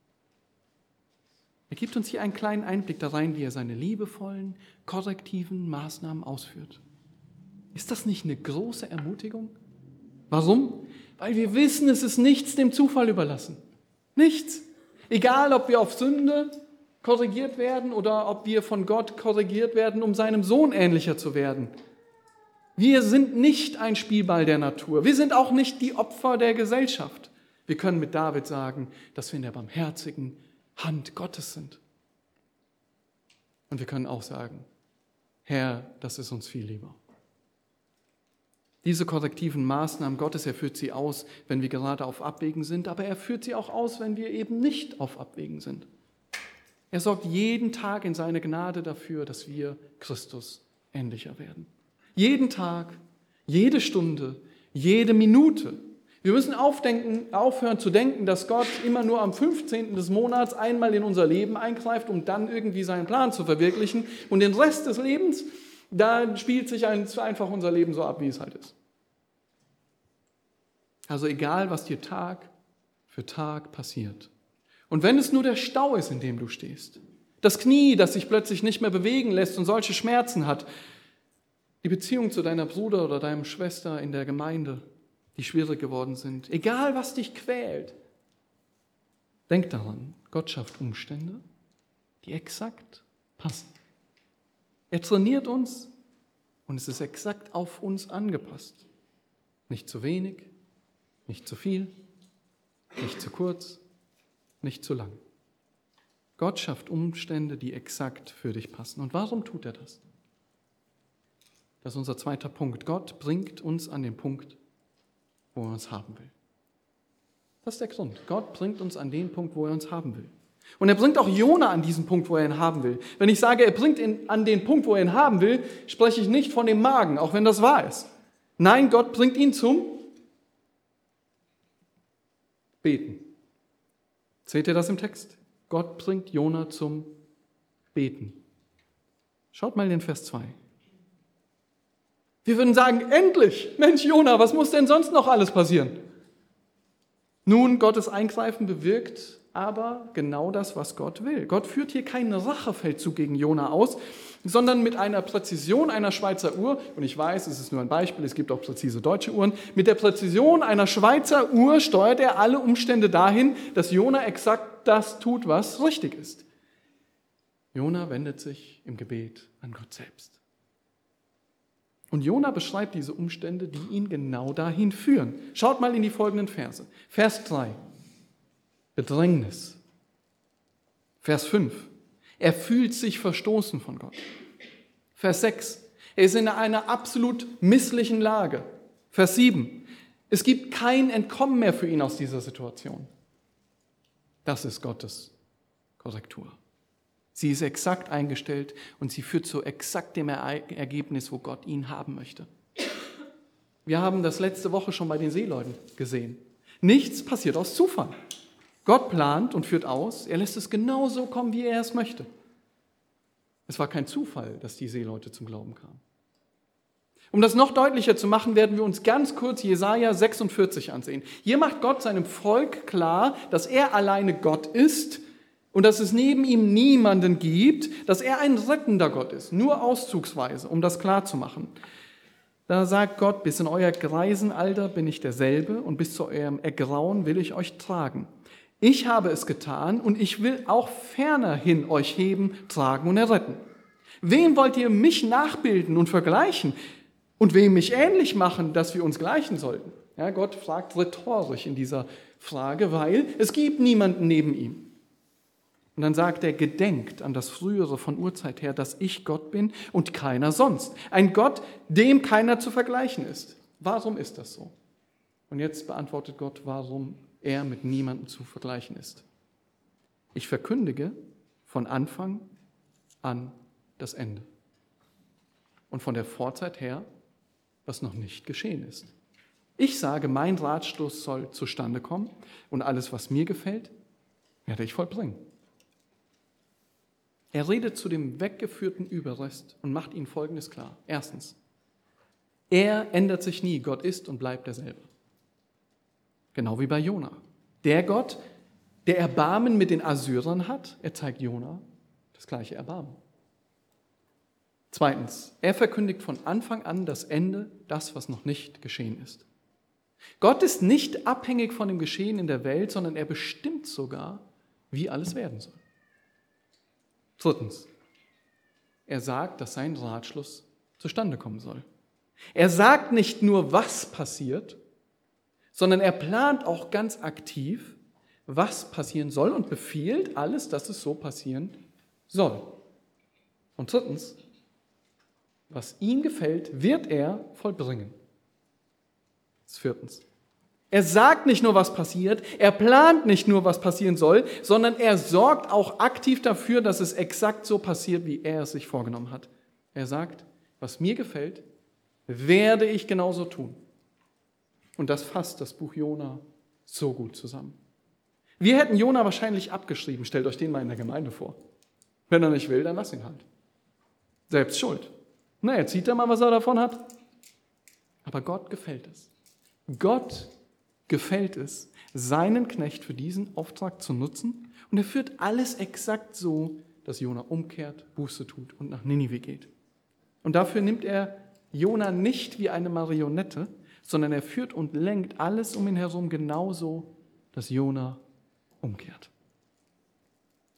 Er gibt uns hier einen kleinen Einblick da rein, wie er seine liebevollen, korrektiven Maßnahmen ausführt. Ist das nicht eine große Ermutigung? Warum? Weil wir wissen, es ist nichts dem Zufall überlassen. Nichts. Egal, ob wir auf Sünde korrigiert werden oder ob wir von Gott korrigiert werden, um seinem Sohn ähnlicher zu werden. Wir sind nicht ein Spielball der Natur. Wir sind auch nicht die Opfer der Gesellschaft. Wir können mit David sagen, dass wir in der barmherzigen Hand Gottes sind. Und wir können auch sagen: Herr, das ist uns viel lieber. Diese korrektiven Maßnahmen Gottes, er führt sie aus, wenn wir gerade auf Abwägen sind, aber er führt sie auch aus, wenn wir eben nicht auf Abwägen sind. Er sorgt jeden Tag in seiner Gnade dafür, dass wir Christus ähnlicher werden. Jeden Tag, jede Stunde, jede Minute. Wir müssen aufhören zu denken, dass Gott immer nur am 15. des Monats einmal in unser Leben eingreift, um dann irgendwie seinen Plan zu verwirklichen. Und den Rest des Lebens, da spielt sich einfach unser Leben so ab, wie es halt ist. Also egal, was dir Tag für Tag passiert. Und wenn es nur der Stau ist, in dem du stehst, das Knie, das sich plötzlich nicht mehr bewegen lässt und solche Schmerzen hat, die Beziehung zu deiner Bruder oder deiner Schwester in der Gemeinde, die schwierig geworden sind, egal was dich quält, denk daran, Gott schafft Umstände, die exakt passen. Er trainiert uns und es ist exakt auf uns angepasst. Nicht zu wenig, nicht zu viel, Nicht zu kurz, nicht zu lang. Gott schafft Umstände, die exakt für dich passen. Und warum tut er das? Das ist unser zweiter Punkt. Gott bringt uns an den Punkt, wo er uns haben will. Das ist der Grund. Gott bringt uns an den Punkt, wo er uns haben will. Und er bringt auch Jona an diesen Punkt, wo er ihn haben will. Wenn ich sage, er bringt ihn an den Punkt, wo er ihn haben will, spreche ich nicht von dem Magen, auch wenn das wahr ist. Nein, Gott bringt ihn zum Beten. Seht ihr das im Text? Gott bringt Jona zum Beten. Schaut mal in den Vers 2. Wir würden sagen, endlich, Mensch Jona, was muss denn sonst noch alles passieren? Nun, Gottes Eingreifen bewirkt aber genau das, was Gott will. Gott führt hier keinen Rachefeldzug gegen Jona aus, sondern mit einer Präzision einer Schweizer Uhr, und ich weiß, es ist nur ein Beispiel, es gibt auch präzise deutsche Uhren, mit der Präzision einer Schweizer Uhr steuert er alle Umstände dahin, dass Jona exakt das tut, was richtig ist. Jona wendet sich im Gebet an Gott selbst. Und Jona beschreibt diese Umstände, die ihn genau dahin führen. Schaut mal in die folgenden Verse. Vers 3. Bedrängnis. Vers 5. Er fühlt sich verstoßen von Gott. Vers 6. Er ist in einer absolut misslichen Lage. Vers 7. Es gibt kein Entkommen mehr für ihn aus dieser Situation. Das ist Gottes Korrektur. Sie ist exakt eingestellt und sie führt zu exakt dem Ergebnis, wo Gott ihn haben möchte. Wir haben das letzte Woche schon bei den Seeleuten gesehen. Nichts passiert aus Zufall. Gott plant und führt aus, er lässt es genau so kommen, wie er es möchte. Es war kein Zufall, dass die Seeleute zum Glauben kamen. Um das noch deutlicher zu machen, werden wir uns ganz kurz Jesaja 46 ansehen. Hier macht Gott seinem Volk klar, dass er alleine Gott ist und dass es neben ihm niemanden gibt, dass er ein rettender Gott ist, nur auszugsweise, um das klar zu machen. Da sagt Gott, bis in euer Greisenalter bin ich derselbe und bis zu eurem Ergrauen will ich euch tragen. Ich habe es getan und ich will auch fernerhin euch heben, tragen und erretten. Wem wollt ihr mich nachbilden und vergleichen und wem mich ähnlich machen, dass wir uns gleichen sollten? Ja, Gott fragt rhetorisch in dieser Frage, weil es gibt niemanden neben ihm. Und dann sagt er, gedenkt an das Frühere von Urzeit her, dass ich Gott bin und keiner sonst. Ein Gott, dem keiner zu vergleichen ist. Warum ist das so? Und jetzt beantwortet Gott, warum er mit niemandem zu vergleichen ist. Ich verkündige von Anfang an das Ende. Und von der Vorzeit her, was noch nicht geschehen ist. Ich sage, mein Ratschluss soll zustande kommen und alles, was mir gefällt, werde ich vollbringen. Er redet zu dem weggeführten Überrest und macht ihnen Folgendes klar. Erstens, er ändert sich nie, Gott ist und bleibt derselbe. Genau wie bei Jona. Der Gott, der Erbarmen mit den Assyrern hat, er zeigt Jona das gleiche Erbarmen. Zweitens, er verkündigt von Anfang an das Ende, das, was noch nicht geschehen ist. Gott ist nicht abhängig von dem Geschehen in der Welt, sondern er bestimmt sogar, wie alles werden soll. Drittens, er sagt, dass sein Ratschluss zustande kommen soll. Er sagt nicht nur, was passiert, sondern er plant auch ganz aktiv, was passieren soll und befiehlt alles, dass es so passieren soll. Und drittens, was ihm gefällt, wird er vollbringen. Viertens, er sagt nicht nur, was passiert, er plant nicht nur, was passieren soll, sondern er sorgt auch aktiv dafür, dass es exakt so passiert, wie er es sich vorgenommen hat. Er sagt, was mir gefällt, werde ich genauso tun. Und das fasst das Buch Jona so gut zusammen. Wir hätten Jona wahrscheinlich abgeschrieben, stellt euch den mal in der Gemeinde vor. Wenn er nicht will, dann lass ihn halt. Selbst schuld. Na, jetzt sieht er mal, was er davon hat. Aber Gott gefällt es. Gott gefällt es, seinen Knecht für diesen Auftrag zu nutzen und er führt alles exakt so, dass Jona umkehrt, Buße tut und nach Ninive geht. Und dafür nimmt er Jona nicht wie eine Marionette, sondern er führt und lenkt alles um ihn herum genauso, dass Jona umkehrt.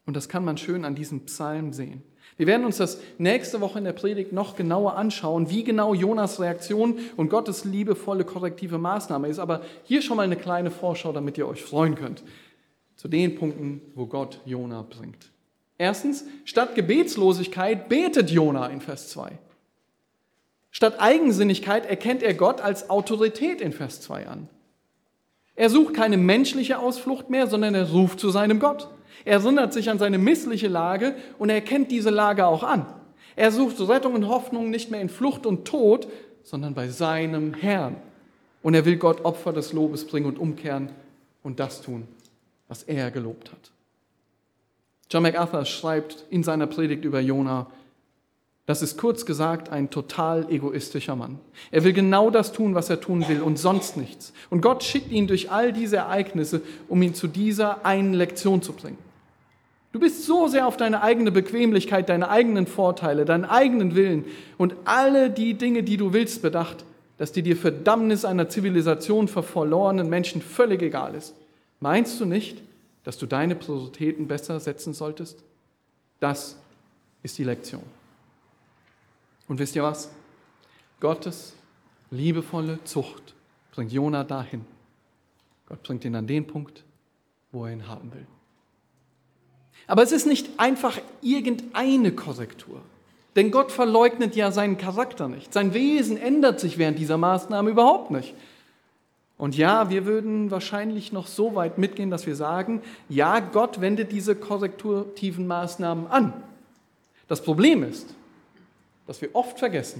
Und das kann man schön an diesem Psalm sehen. Wir werden uns das nächste Woche in der Predigt noch genauer anschauen, wie genau Jonas Reaktion und Gottes liebevolle korrektive Maßnahme ist. Aber hier schon mal eine kleine Vorschau, damit ihr euch freuen könnt, zu den Punkten, wo Gott Jona bringt. Erstens, statt Gebetslosigkeit betet Jona in Vers 2. Statt Eigensinnigkeit erkennt er Gott als Autorität in Vers 2 an. Er sucht keine menschliche Ausflucht mehr, sondern er ruft zu seinem Gott. Er erinnert sich an seine missliche Lage und er erkennt diese Lage auch an. Er sucht Rettung und Hoffnung nicht mehr in Flucht und Tod, sondern bei seinem Herrn. Und er will Gott Opfer des Lobes bringen und umkehren und das tun, was er gelobt hat. John MacArthur schreibt in seiner Predigt über Jona, das ist kurz gesagt ein total egoistischer Mann. Er will genau das tun, was er tun will und sonst nichts. Und Gott schickt ihn durch all diese Ereignisse, um ihn zu dieser einen Lektion zu bringen. Du bist so sehr auf deine eigene Bequemlichkeit, deine eigenen Vorteile, deinen eigenen Willen und alle die Dinge, die du willst, bedacht, dass dir die Verdammnis einer Zivilisation für verlorenen Menschen völlig egal ist. Meinst du nicht, dass du deine Prioritäten besser setzen solltest? Das ist die Lektion. Und wisst ihr was? Gottes liebevolle Zucht bringt Jona dahin. Gott bringt ihn an den Punkt, wo er ihn haben will. Aber es ist nicht einfach irgendeine Korrektur. Denn Gott verleugnet ja seinen Charakter nicht. Sein Wesen ändert sich während dieser Maßnahme überhaupt nicht. Und ja, wir würden wahrscheinlich noch so weit mitgehen, dass wir sagen, ja, Gott wendet diese korrektiven Maßnahmen an. Das Problem ist, dass wir oft vergessen,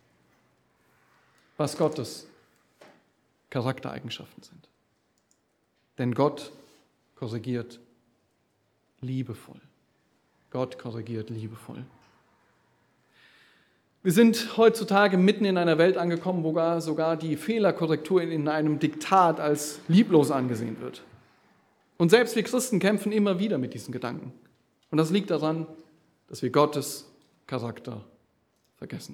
was Gottes Charaktereigenschaften sind. Denn Gott korrigiert liebevoll. Gott korrigiert liebevoll. Wir sind heutzutage mitten in einer Welt angekommen, wo sogar die Fehlerkorrektur in einem Diktat als lieblos angesehen wird. Und selbst wir Christen kämpfen immer wieder mit diesen Gedanken. Und das liegt daran, dass wir Gottes Charakter vergessen.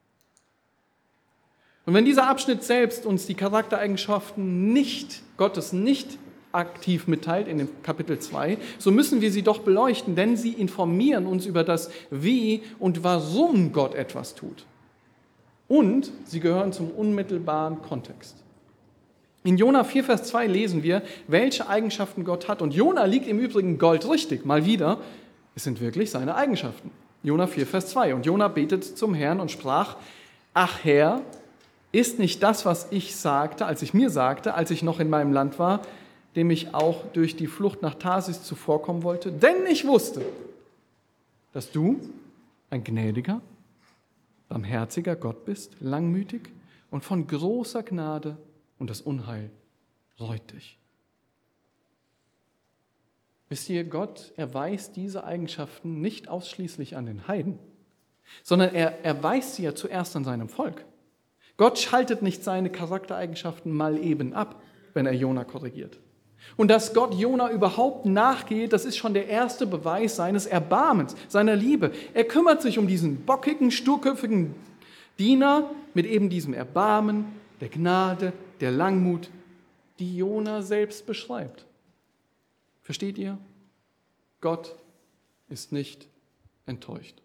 Und wenn dieser Abschnitt selbst uns die Charaktereigenschaften Gottes nicht aktiv mitteilt in dem Kapitel 2, so müssen wir sie doch beleuchten, denn sie informieren uns über das Wie und warum Gott etwas tut. Und sie gehören zum unmittelbaren Kontext. In Jona 4, Vers 2 lesen wir, welche Eigenschaften Gott hat. Und Jona liegt im Übrigen goldrichtig, mal wieder. Es sind wirklich seine Eigenschaften. Jona 4, Vers 2. Und Jona betet zum Herrn und sprach, ach Herr, ist nicht das, was ich mir sagte, als ich noch in meinem Land war, dem ich auch durch die Flucht nach Tarsis zuvorkommen wollte, denn ich wusste, dass du ein gnädiger, barmherziger Gott bist, langmütig und von großer Gnade und das Unheil reut dich. Wisst ihr, Gott erweist diese Eigenschaften nicht ausschließlich an den Heiden, sondern er erweist sie ja zuerst an seinem Volk. Gott schaltet nicht seine Charaktereigenschaften mal eben ab, wenn er Jona korrigiert. Und dass Gott Jona überhaupt nachgeht, das ist schon der erste Beweis seines Erbarmens, seiner Liebe. Er kümmert sich um diesen bockigen, sturköpfigen Diener mit eben diesem Erbarmen, der Gnade, der Langmut, die Jona selbst beschreibt. Versteht ihr? Gott ist nicht enttäuscht.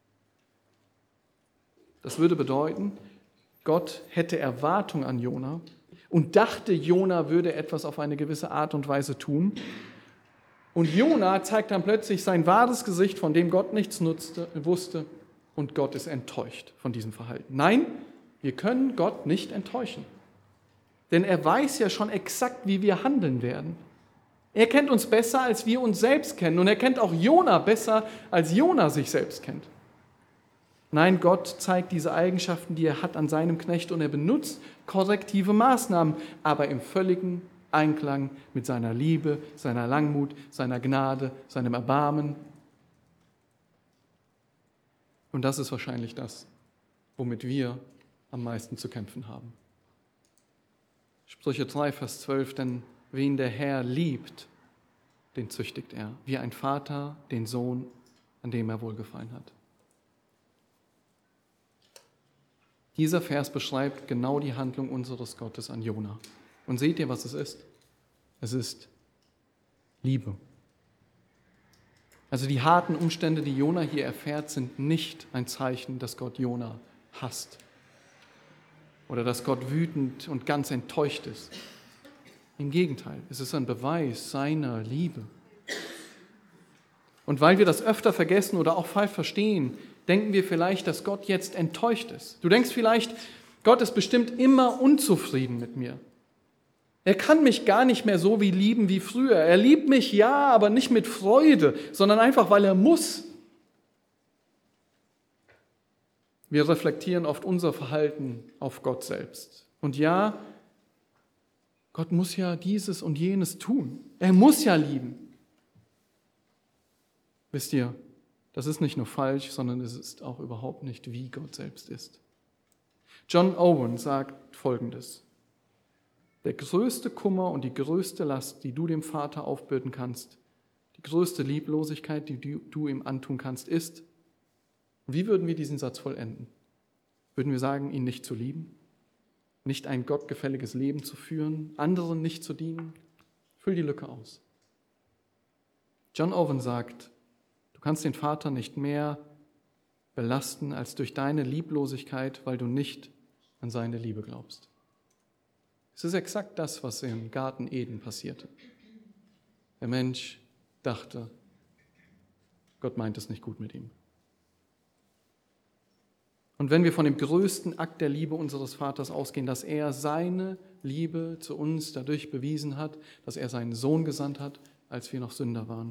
Das würde bedeuten, Gott hätte Erwartung an Jona und dachte, Jona würde etwas auf eine gewisse Art und Weise tun. Und Jona zeigt dann plötzlich sein wahres Gesicht, von dem Gott nichts wusste, und Gott ist enttäuscht von diesem Verhalten. Nein, wir können Gott nicht enttäuschen. Denn er weiß ja schon exakt, wie wir handeln werden. Er kennt uns besser, als wir uns selbst kennen. Und er kennt auch Jona besser, als Jona sich selbst kennt. Nein, Gott zeigt diese Eigenschaften, die er hat, an seinem Knecht und er benutzt korrektive Maßnahmen, aber im völligen Einklang mit seiner Liebe, seiner Langmut, seiner Gnade, seinem Erbarmen. Und das ist wahrscheinlich das, womit wir am meisten zu kämpfen haben. Sprüche 3, Vers 12, denn wen der Herr liebt, den züchtigt er, wie ein Vater den Sohn, an dem er wohlgefallen hat. Dieser Vers beschreibt genau die Handlung unseres Gottes an Jona. Und seht ihr, was es ist? Es ist Liebe. Also die harten Umstände, die Jona hier erfährt, sind nicht ein Zeichen, dass Gott Jona hasst oder dass Gott wütend und ganz enttäuscht ist. Im Gegenteil, es ist ein Beweis seiner Liebe. Und weil wir das öfter vergessen oder auch falsch verstehen, denken wir vielleicht, dass Gott jetzt enttäuscht ist. Du denkst vielleicht, Gott ist bestimmt immer unzufrieden mit mir. Er kann mich gar nicht mehr so lieben wie früher. Er liebt mich, ja, aber nicht mit Freude, sondern einfach, weil er muss. Wir reflektieren oft unser Verhalten auf Gott selbst. Und ja, Gott muss ja dieses und jenes tun. Er muss ja lieben. Wisst ihr, das ist nicht nur falsch, sondern es ist auch überhaupt nicht, wie Gott selbst ist. John Owen sagt Folgendes: Der größte Kummer und die größte Last, die du dem Vater aufbürden kannst, die größte Lieblosigkeit, die du ihm antun kannst, ist, wie würden wir diesen Satz vollenden? Würden wir sagen, ihn nicht zu lieben? Nicht ein gottgefälliges Leben zu führen? Anderen nicht zu dienen? Füll die Lücke aus. John Owen sagt, du kannst den Vater nicht mehr belasten als durch deine Lieblosigkeit, weil du nicht an seine Liebe glaubst. Es ist exakt das, was im Garten Eden passierte. Der Mensch dachte, Gott meint es nicht gut mit ihm. Und wenn wir von dem größten Akt der Liebe unseres Vaters ausgehen, dass er seine Liebe zu uns dadurch bewiesen hat, dass er seinen Sohn gesandt hat, als wir noch Sünder waren,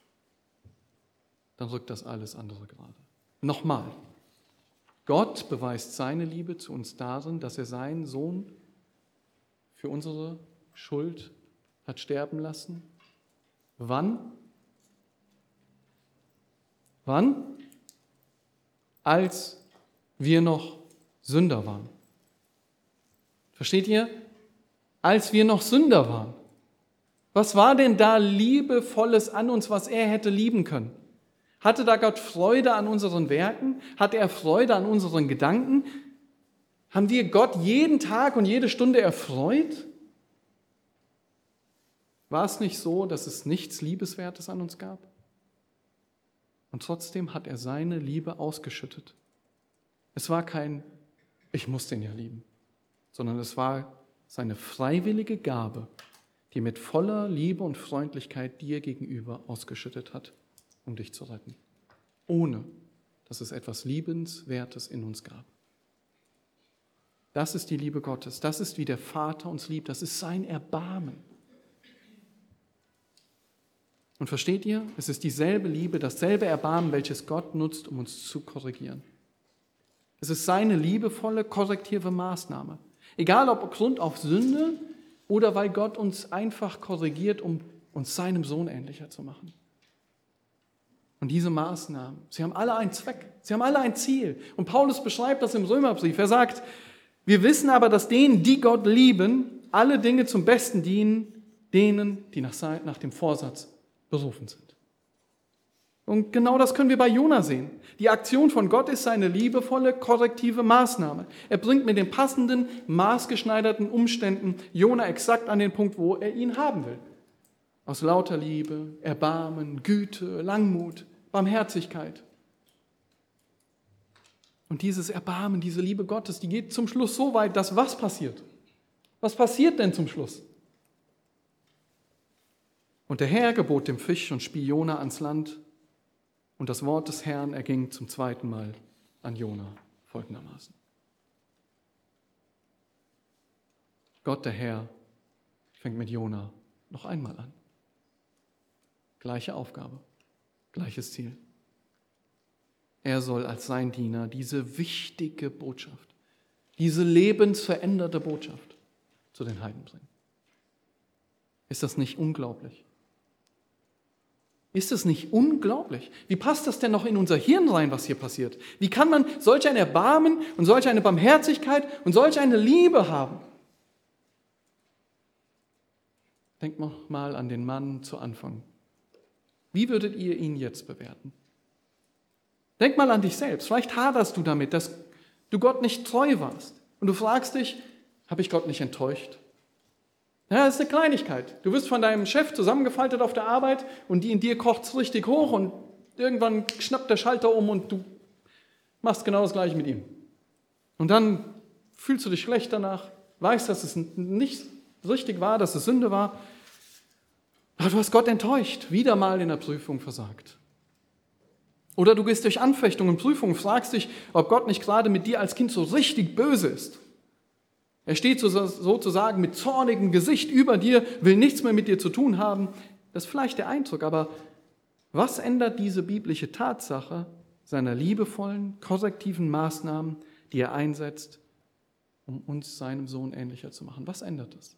dann rückt das alles andere gerade. Nochmal, Gott beweist seine Liebe zu uns darin, dass er seinen Sohn für unsere Schuld hat sterben lassen. Wann? Wann? Als wir noch Sünder waren. Versteht ihr? Als wir noch Sünder waren. Was war denn da Liebevolles an uns, was er hätte lieben können? Hatte da Gott Freude an unseren Werken? Hatte er Freude an unseren Gedanken? Haben wir Gott jeden Tag und jede Stunde erfreut? War es nicht so, dass es nichts Liebeswertes an uns gab? Und trotzdem hat er seine Liebe ausgeschüttet. Es war kein, ich muss den ja lieben, sondern es war seine freiwillige Gabe, die er mit voller Liebe und Freundlichkeit dir gegenüber ausgeschüttet hat, um dich zu retten, ohne dass es etwas Liebenswertes in uns gab. Das ist die Liebe Gottes, das ist, wie der Vater uns liebt, das ist sein Erbarmen. Und versteht ihr, es ist dieselbe Liebe, dasselbe Erbarmen, welches Gott nutzt, um uns zu korrigieren. Es ist seine liebevolle, korrektive Maßnahme. Egal ob Grund auf Sünde oder weil Gott uns einfach korrigiert, um uns seinem Sohn ähnlicher zu machen. Und diese Maßnahmen, sie haben alle einen Zweck, sie haben alle ein Ziel. Und Paulus beschreibt das im Römerbrief. Er sagt, wir wissen aber, dass denen, die Gott lieben, alle Dinge zum Besten dienen, denen, die nach dem Vorsatz berufen sind. Und genau das können wir bei Jona sehen. Die Aktion von Gott ist seine liebevolle, korrektive Maßnahme. Er bringt mit den passenden, maßgeschneiderten Umständen Jona exakt an den Punkt, wo er ihn haben will. Aus lauter Liebe, Erbarmen, Güte, Langmut, Barmherzigkeit. Und dieses Erbarmen, diese Liebe Gottes, die geht zum Schluss so weit, dass was passiert? Was passiert denn zum Schluss? Und der Herr gebot dem Fisch und spie Jona ans Land. Und das Wort des Herrn erging zum zweiten Mal an Jona folgendermaßen. Gott, der Herr, fängt mit Jona noch einmal an. Gleiche Aufgabe, gleiches Ziel. Er soll als sein Diener diese wichtige Botschaft, diese lebensveränderte Botschaft zu den Heiden bringen. Ist das nicht unglaublich? Ist es nicht unglaublich? Wie passt das denn noch in unser Hirn rein, was hier passiert? Wie kann man solch ein Erbarmen und solch eine Barmherzigkeit und solch eine Liebe haben? Denkt mal an den Mann zu Anfang. Wie würdet ihr ihn jetzt bewerten? Denk mal an dich selbst. Vielleicht haderst du damit, dass du Gott nicht treu warst. Und du fragst dich, habe ich Gott nicht enttäuscht? Ja, das ist eine Kleinigkeit. Du wirst von deinem Chef zusammengefaltet auf der Arbeit und die in dir kocht es richtig hoch und irgendwann schnappt der Schalter um und du machst genau das Gleiche mit ihm. Und dann fühlst du dich schlecht danach, weißt, dass es nicht richtig war, dass es Sünde war. Aber du hast Gott enttäuscht, wieder mal in der Prüfung versagt. Oder du gehst durch Anfechtung und Prüfung, fragst dich, ob Gott nicht gerade mit dir als Kind so richtig böse ist. Er steht sozusagen mit zornigem Gesicht über dir, will nichts mehr mit dir zu tun haben. Das ist vielleicht der Eindruck, aber was ändert diese biblische Tatsache seiner liebevollen, korrektiven Maßnahmen, die er einsetzt, um uns seinem Sohn ähnlicher zu machen? Was ändert das?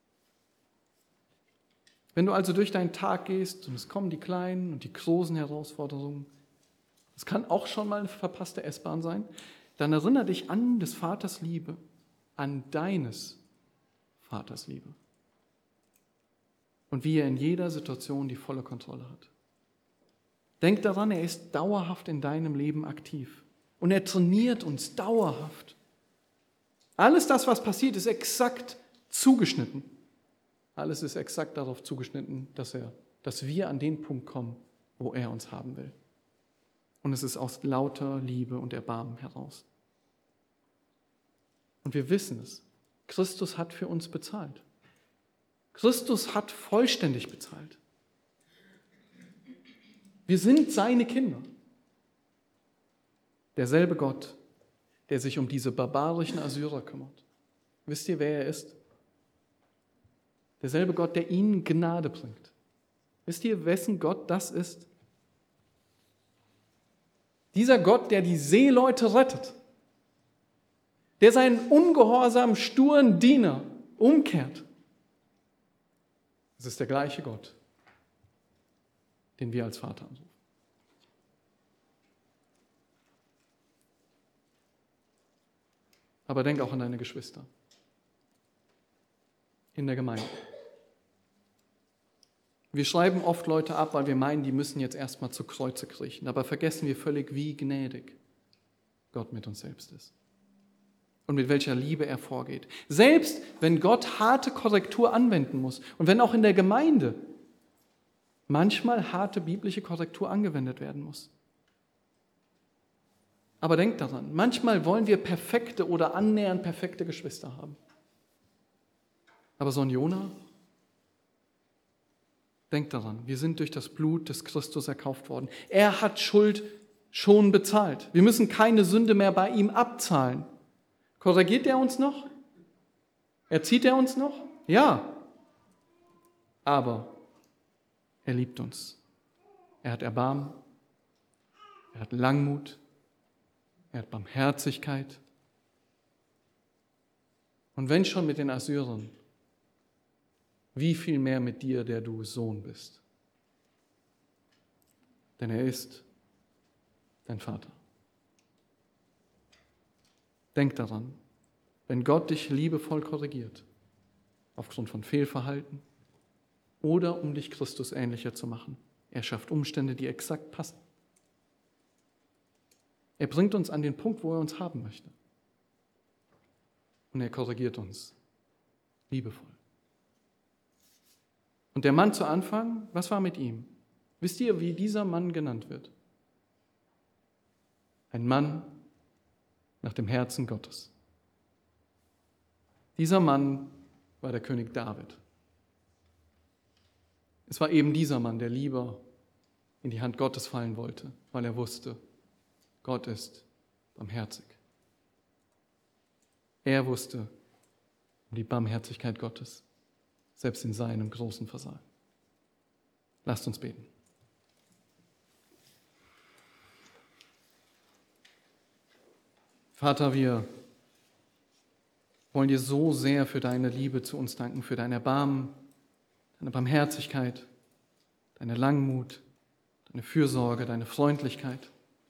Wenn du also durch deinen Tag gehst und es kommen die kleinen und die großen Herausforderungen, es kann auch schon mal eine verpasste S-Bahn sein, dann erinnere dich an des Vaters Liebe, an deines Vaters Liebe und wie er in jeder Situation die volle Kontrolle hat. Denk daran, er ist dauerhaft in deinem Leben aktiv und er trainiert uns dauerhaft. Alles das, was passiert, ist exakt zugeschnitten. Alles ist exakt darauf zugeschnitten, dass wir an den Punkt kommen, wo er uns haben will. Und es ist aus lauter Liebe und Erbarmen heraus. Und wir wissen es. Christus hat für uns bezahlt. Christus hat vollständig bezahlt. Wir sind seine Kinder. Derselbe Gott, der sich um diese barbarischen Assyrer kümmert. Wisst ihr, wer er ist? Derselbe Gott, der ihnen Gnade bringt. Wisst ihr, wessen Gott das ist? Dieser Gott, der die Seeleute rettet, der seinen ungehorsamen, sturen Diener umkehrt. Es ist der gleiche Gott, den wir als Vater anrufen. Aber denk auch an deine Geschwister in der Gemeinde. Wir schreiben oft Leute ab, weil wir meinen, die müssen jetzt erstmal zu Kreuze kriechen. Dabei vergessen wir völlig, wie gnädig Gott mit uns selbst ist und mit welcher Liebe er vorgeht. Selbst wenn Gott harte Korrektur anwenden muss und wenn auch in der Gemeinde manchmal harte biblische Korrektur angewendet werden muss. Aber denkt daran, manchmal wollen wir perfekte oder annähernd perfekte Geschwister haben. Aber so ein Jona, denkt daran, wir sind durch das Blut des Christus erkauft worden. Er hat Schuld schon bezahlt. Wir müssen keine Sünde mehr bei ihm abzahlen. Korrigiert er uns noch? Erzieht er uns noch? Ja. Aber er liebt uns. Er hat Erbarmen. Er hat Langmut. Er hat Barmherzigkeit. Und wenn schon mit den Assyrern, wie viel mehr mit dir, der du Sohn bist. Denn er ist dein Vater. Denk daran, wenn Gott dich liebevoll korrigiert, aufgrund von Fehlverhalten oder um dich Christus ähnlicher zu machen, er schafft Umstände, die exakt passen. Er bringt uns an den Punkt, wo er uns haben möchte. Und er korrigiert uns liebevoll. Und der Mann zu Anfang, was war mit ihm? Wisst ihr, wie dieser Mann genannt wird? Ein Mann nach dem Herzen Gottes. Dieser Mann war der König David. Es war eben dieser Mann, der lieber in die Hand Gottes fallen wollte, weil er wusste, Gott ist barmherzig. Er wusste um die Barmherzigkeit Gottes, selbst in seinem großen Versagen. Lasst uns beten. Vater, wir wollen dir so sehr für deine Liebe zu uns danken, für dein Erbarmen, deine Barmherzigkeit, deine Langmut, deine Fürsorge, deine Freundlichkeit.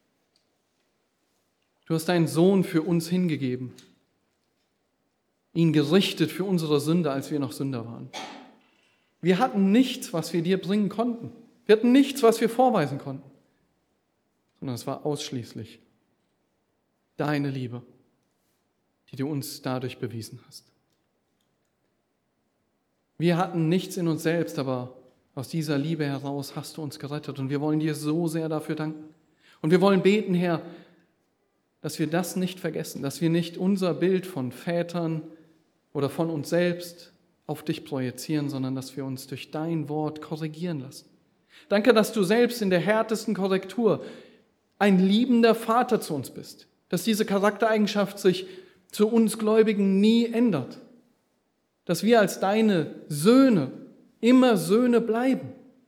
Du hast deinen Sohn für uns hingegeben, ihn gerichtet für unsere Sünde, als wir noch Sünder waren. Wir hatten nichts, was wir dir bringen konnten. Wir hatten nichts, was wir vorweisen konnten, sondern es war ausschließlich deine Liebe, die du uns dadurch bewiesen hast. Wir hatten nichts in uns selbst, aber aus dieser Liebe heraus hast du uns gerettet und wir wollen dir so sehr dafür danken. Und wir wollen beten, Herr, dass wir das nicht vergessen, dass wir nicht unser Bild von Vätern oder von uns selbst auf dich projizieren, sondern dass wir uns durch dein Wort korrigieren lassen. Danke, dass du selbst in der härtesten Korrektur ein liebender Vater zu uns bist, dass diese Charaktereigenschaft sich zu uns Gläubigen nie ändert, dass wir als deine Söhne immer Söhne bleiben.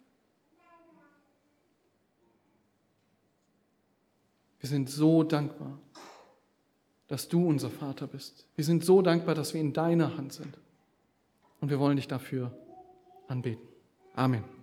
Wir sind so dankbar, dass du unser Vater bist. Wir sind so dankbar, dass wir in deiner Hand sind. Und wir wollen dich dafür anbeten. Amen.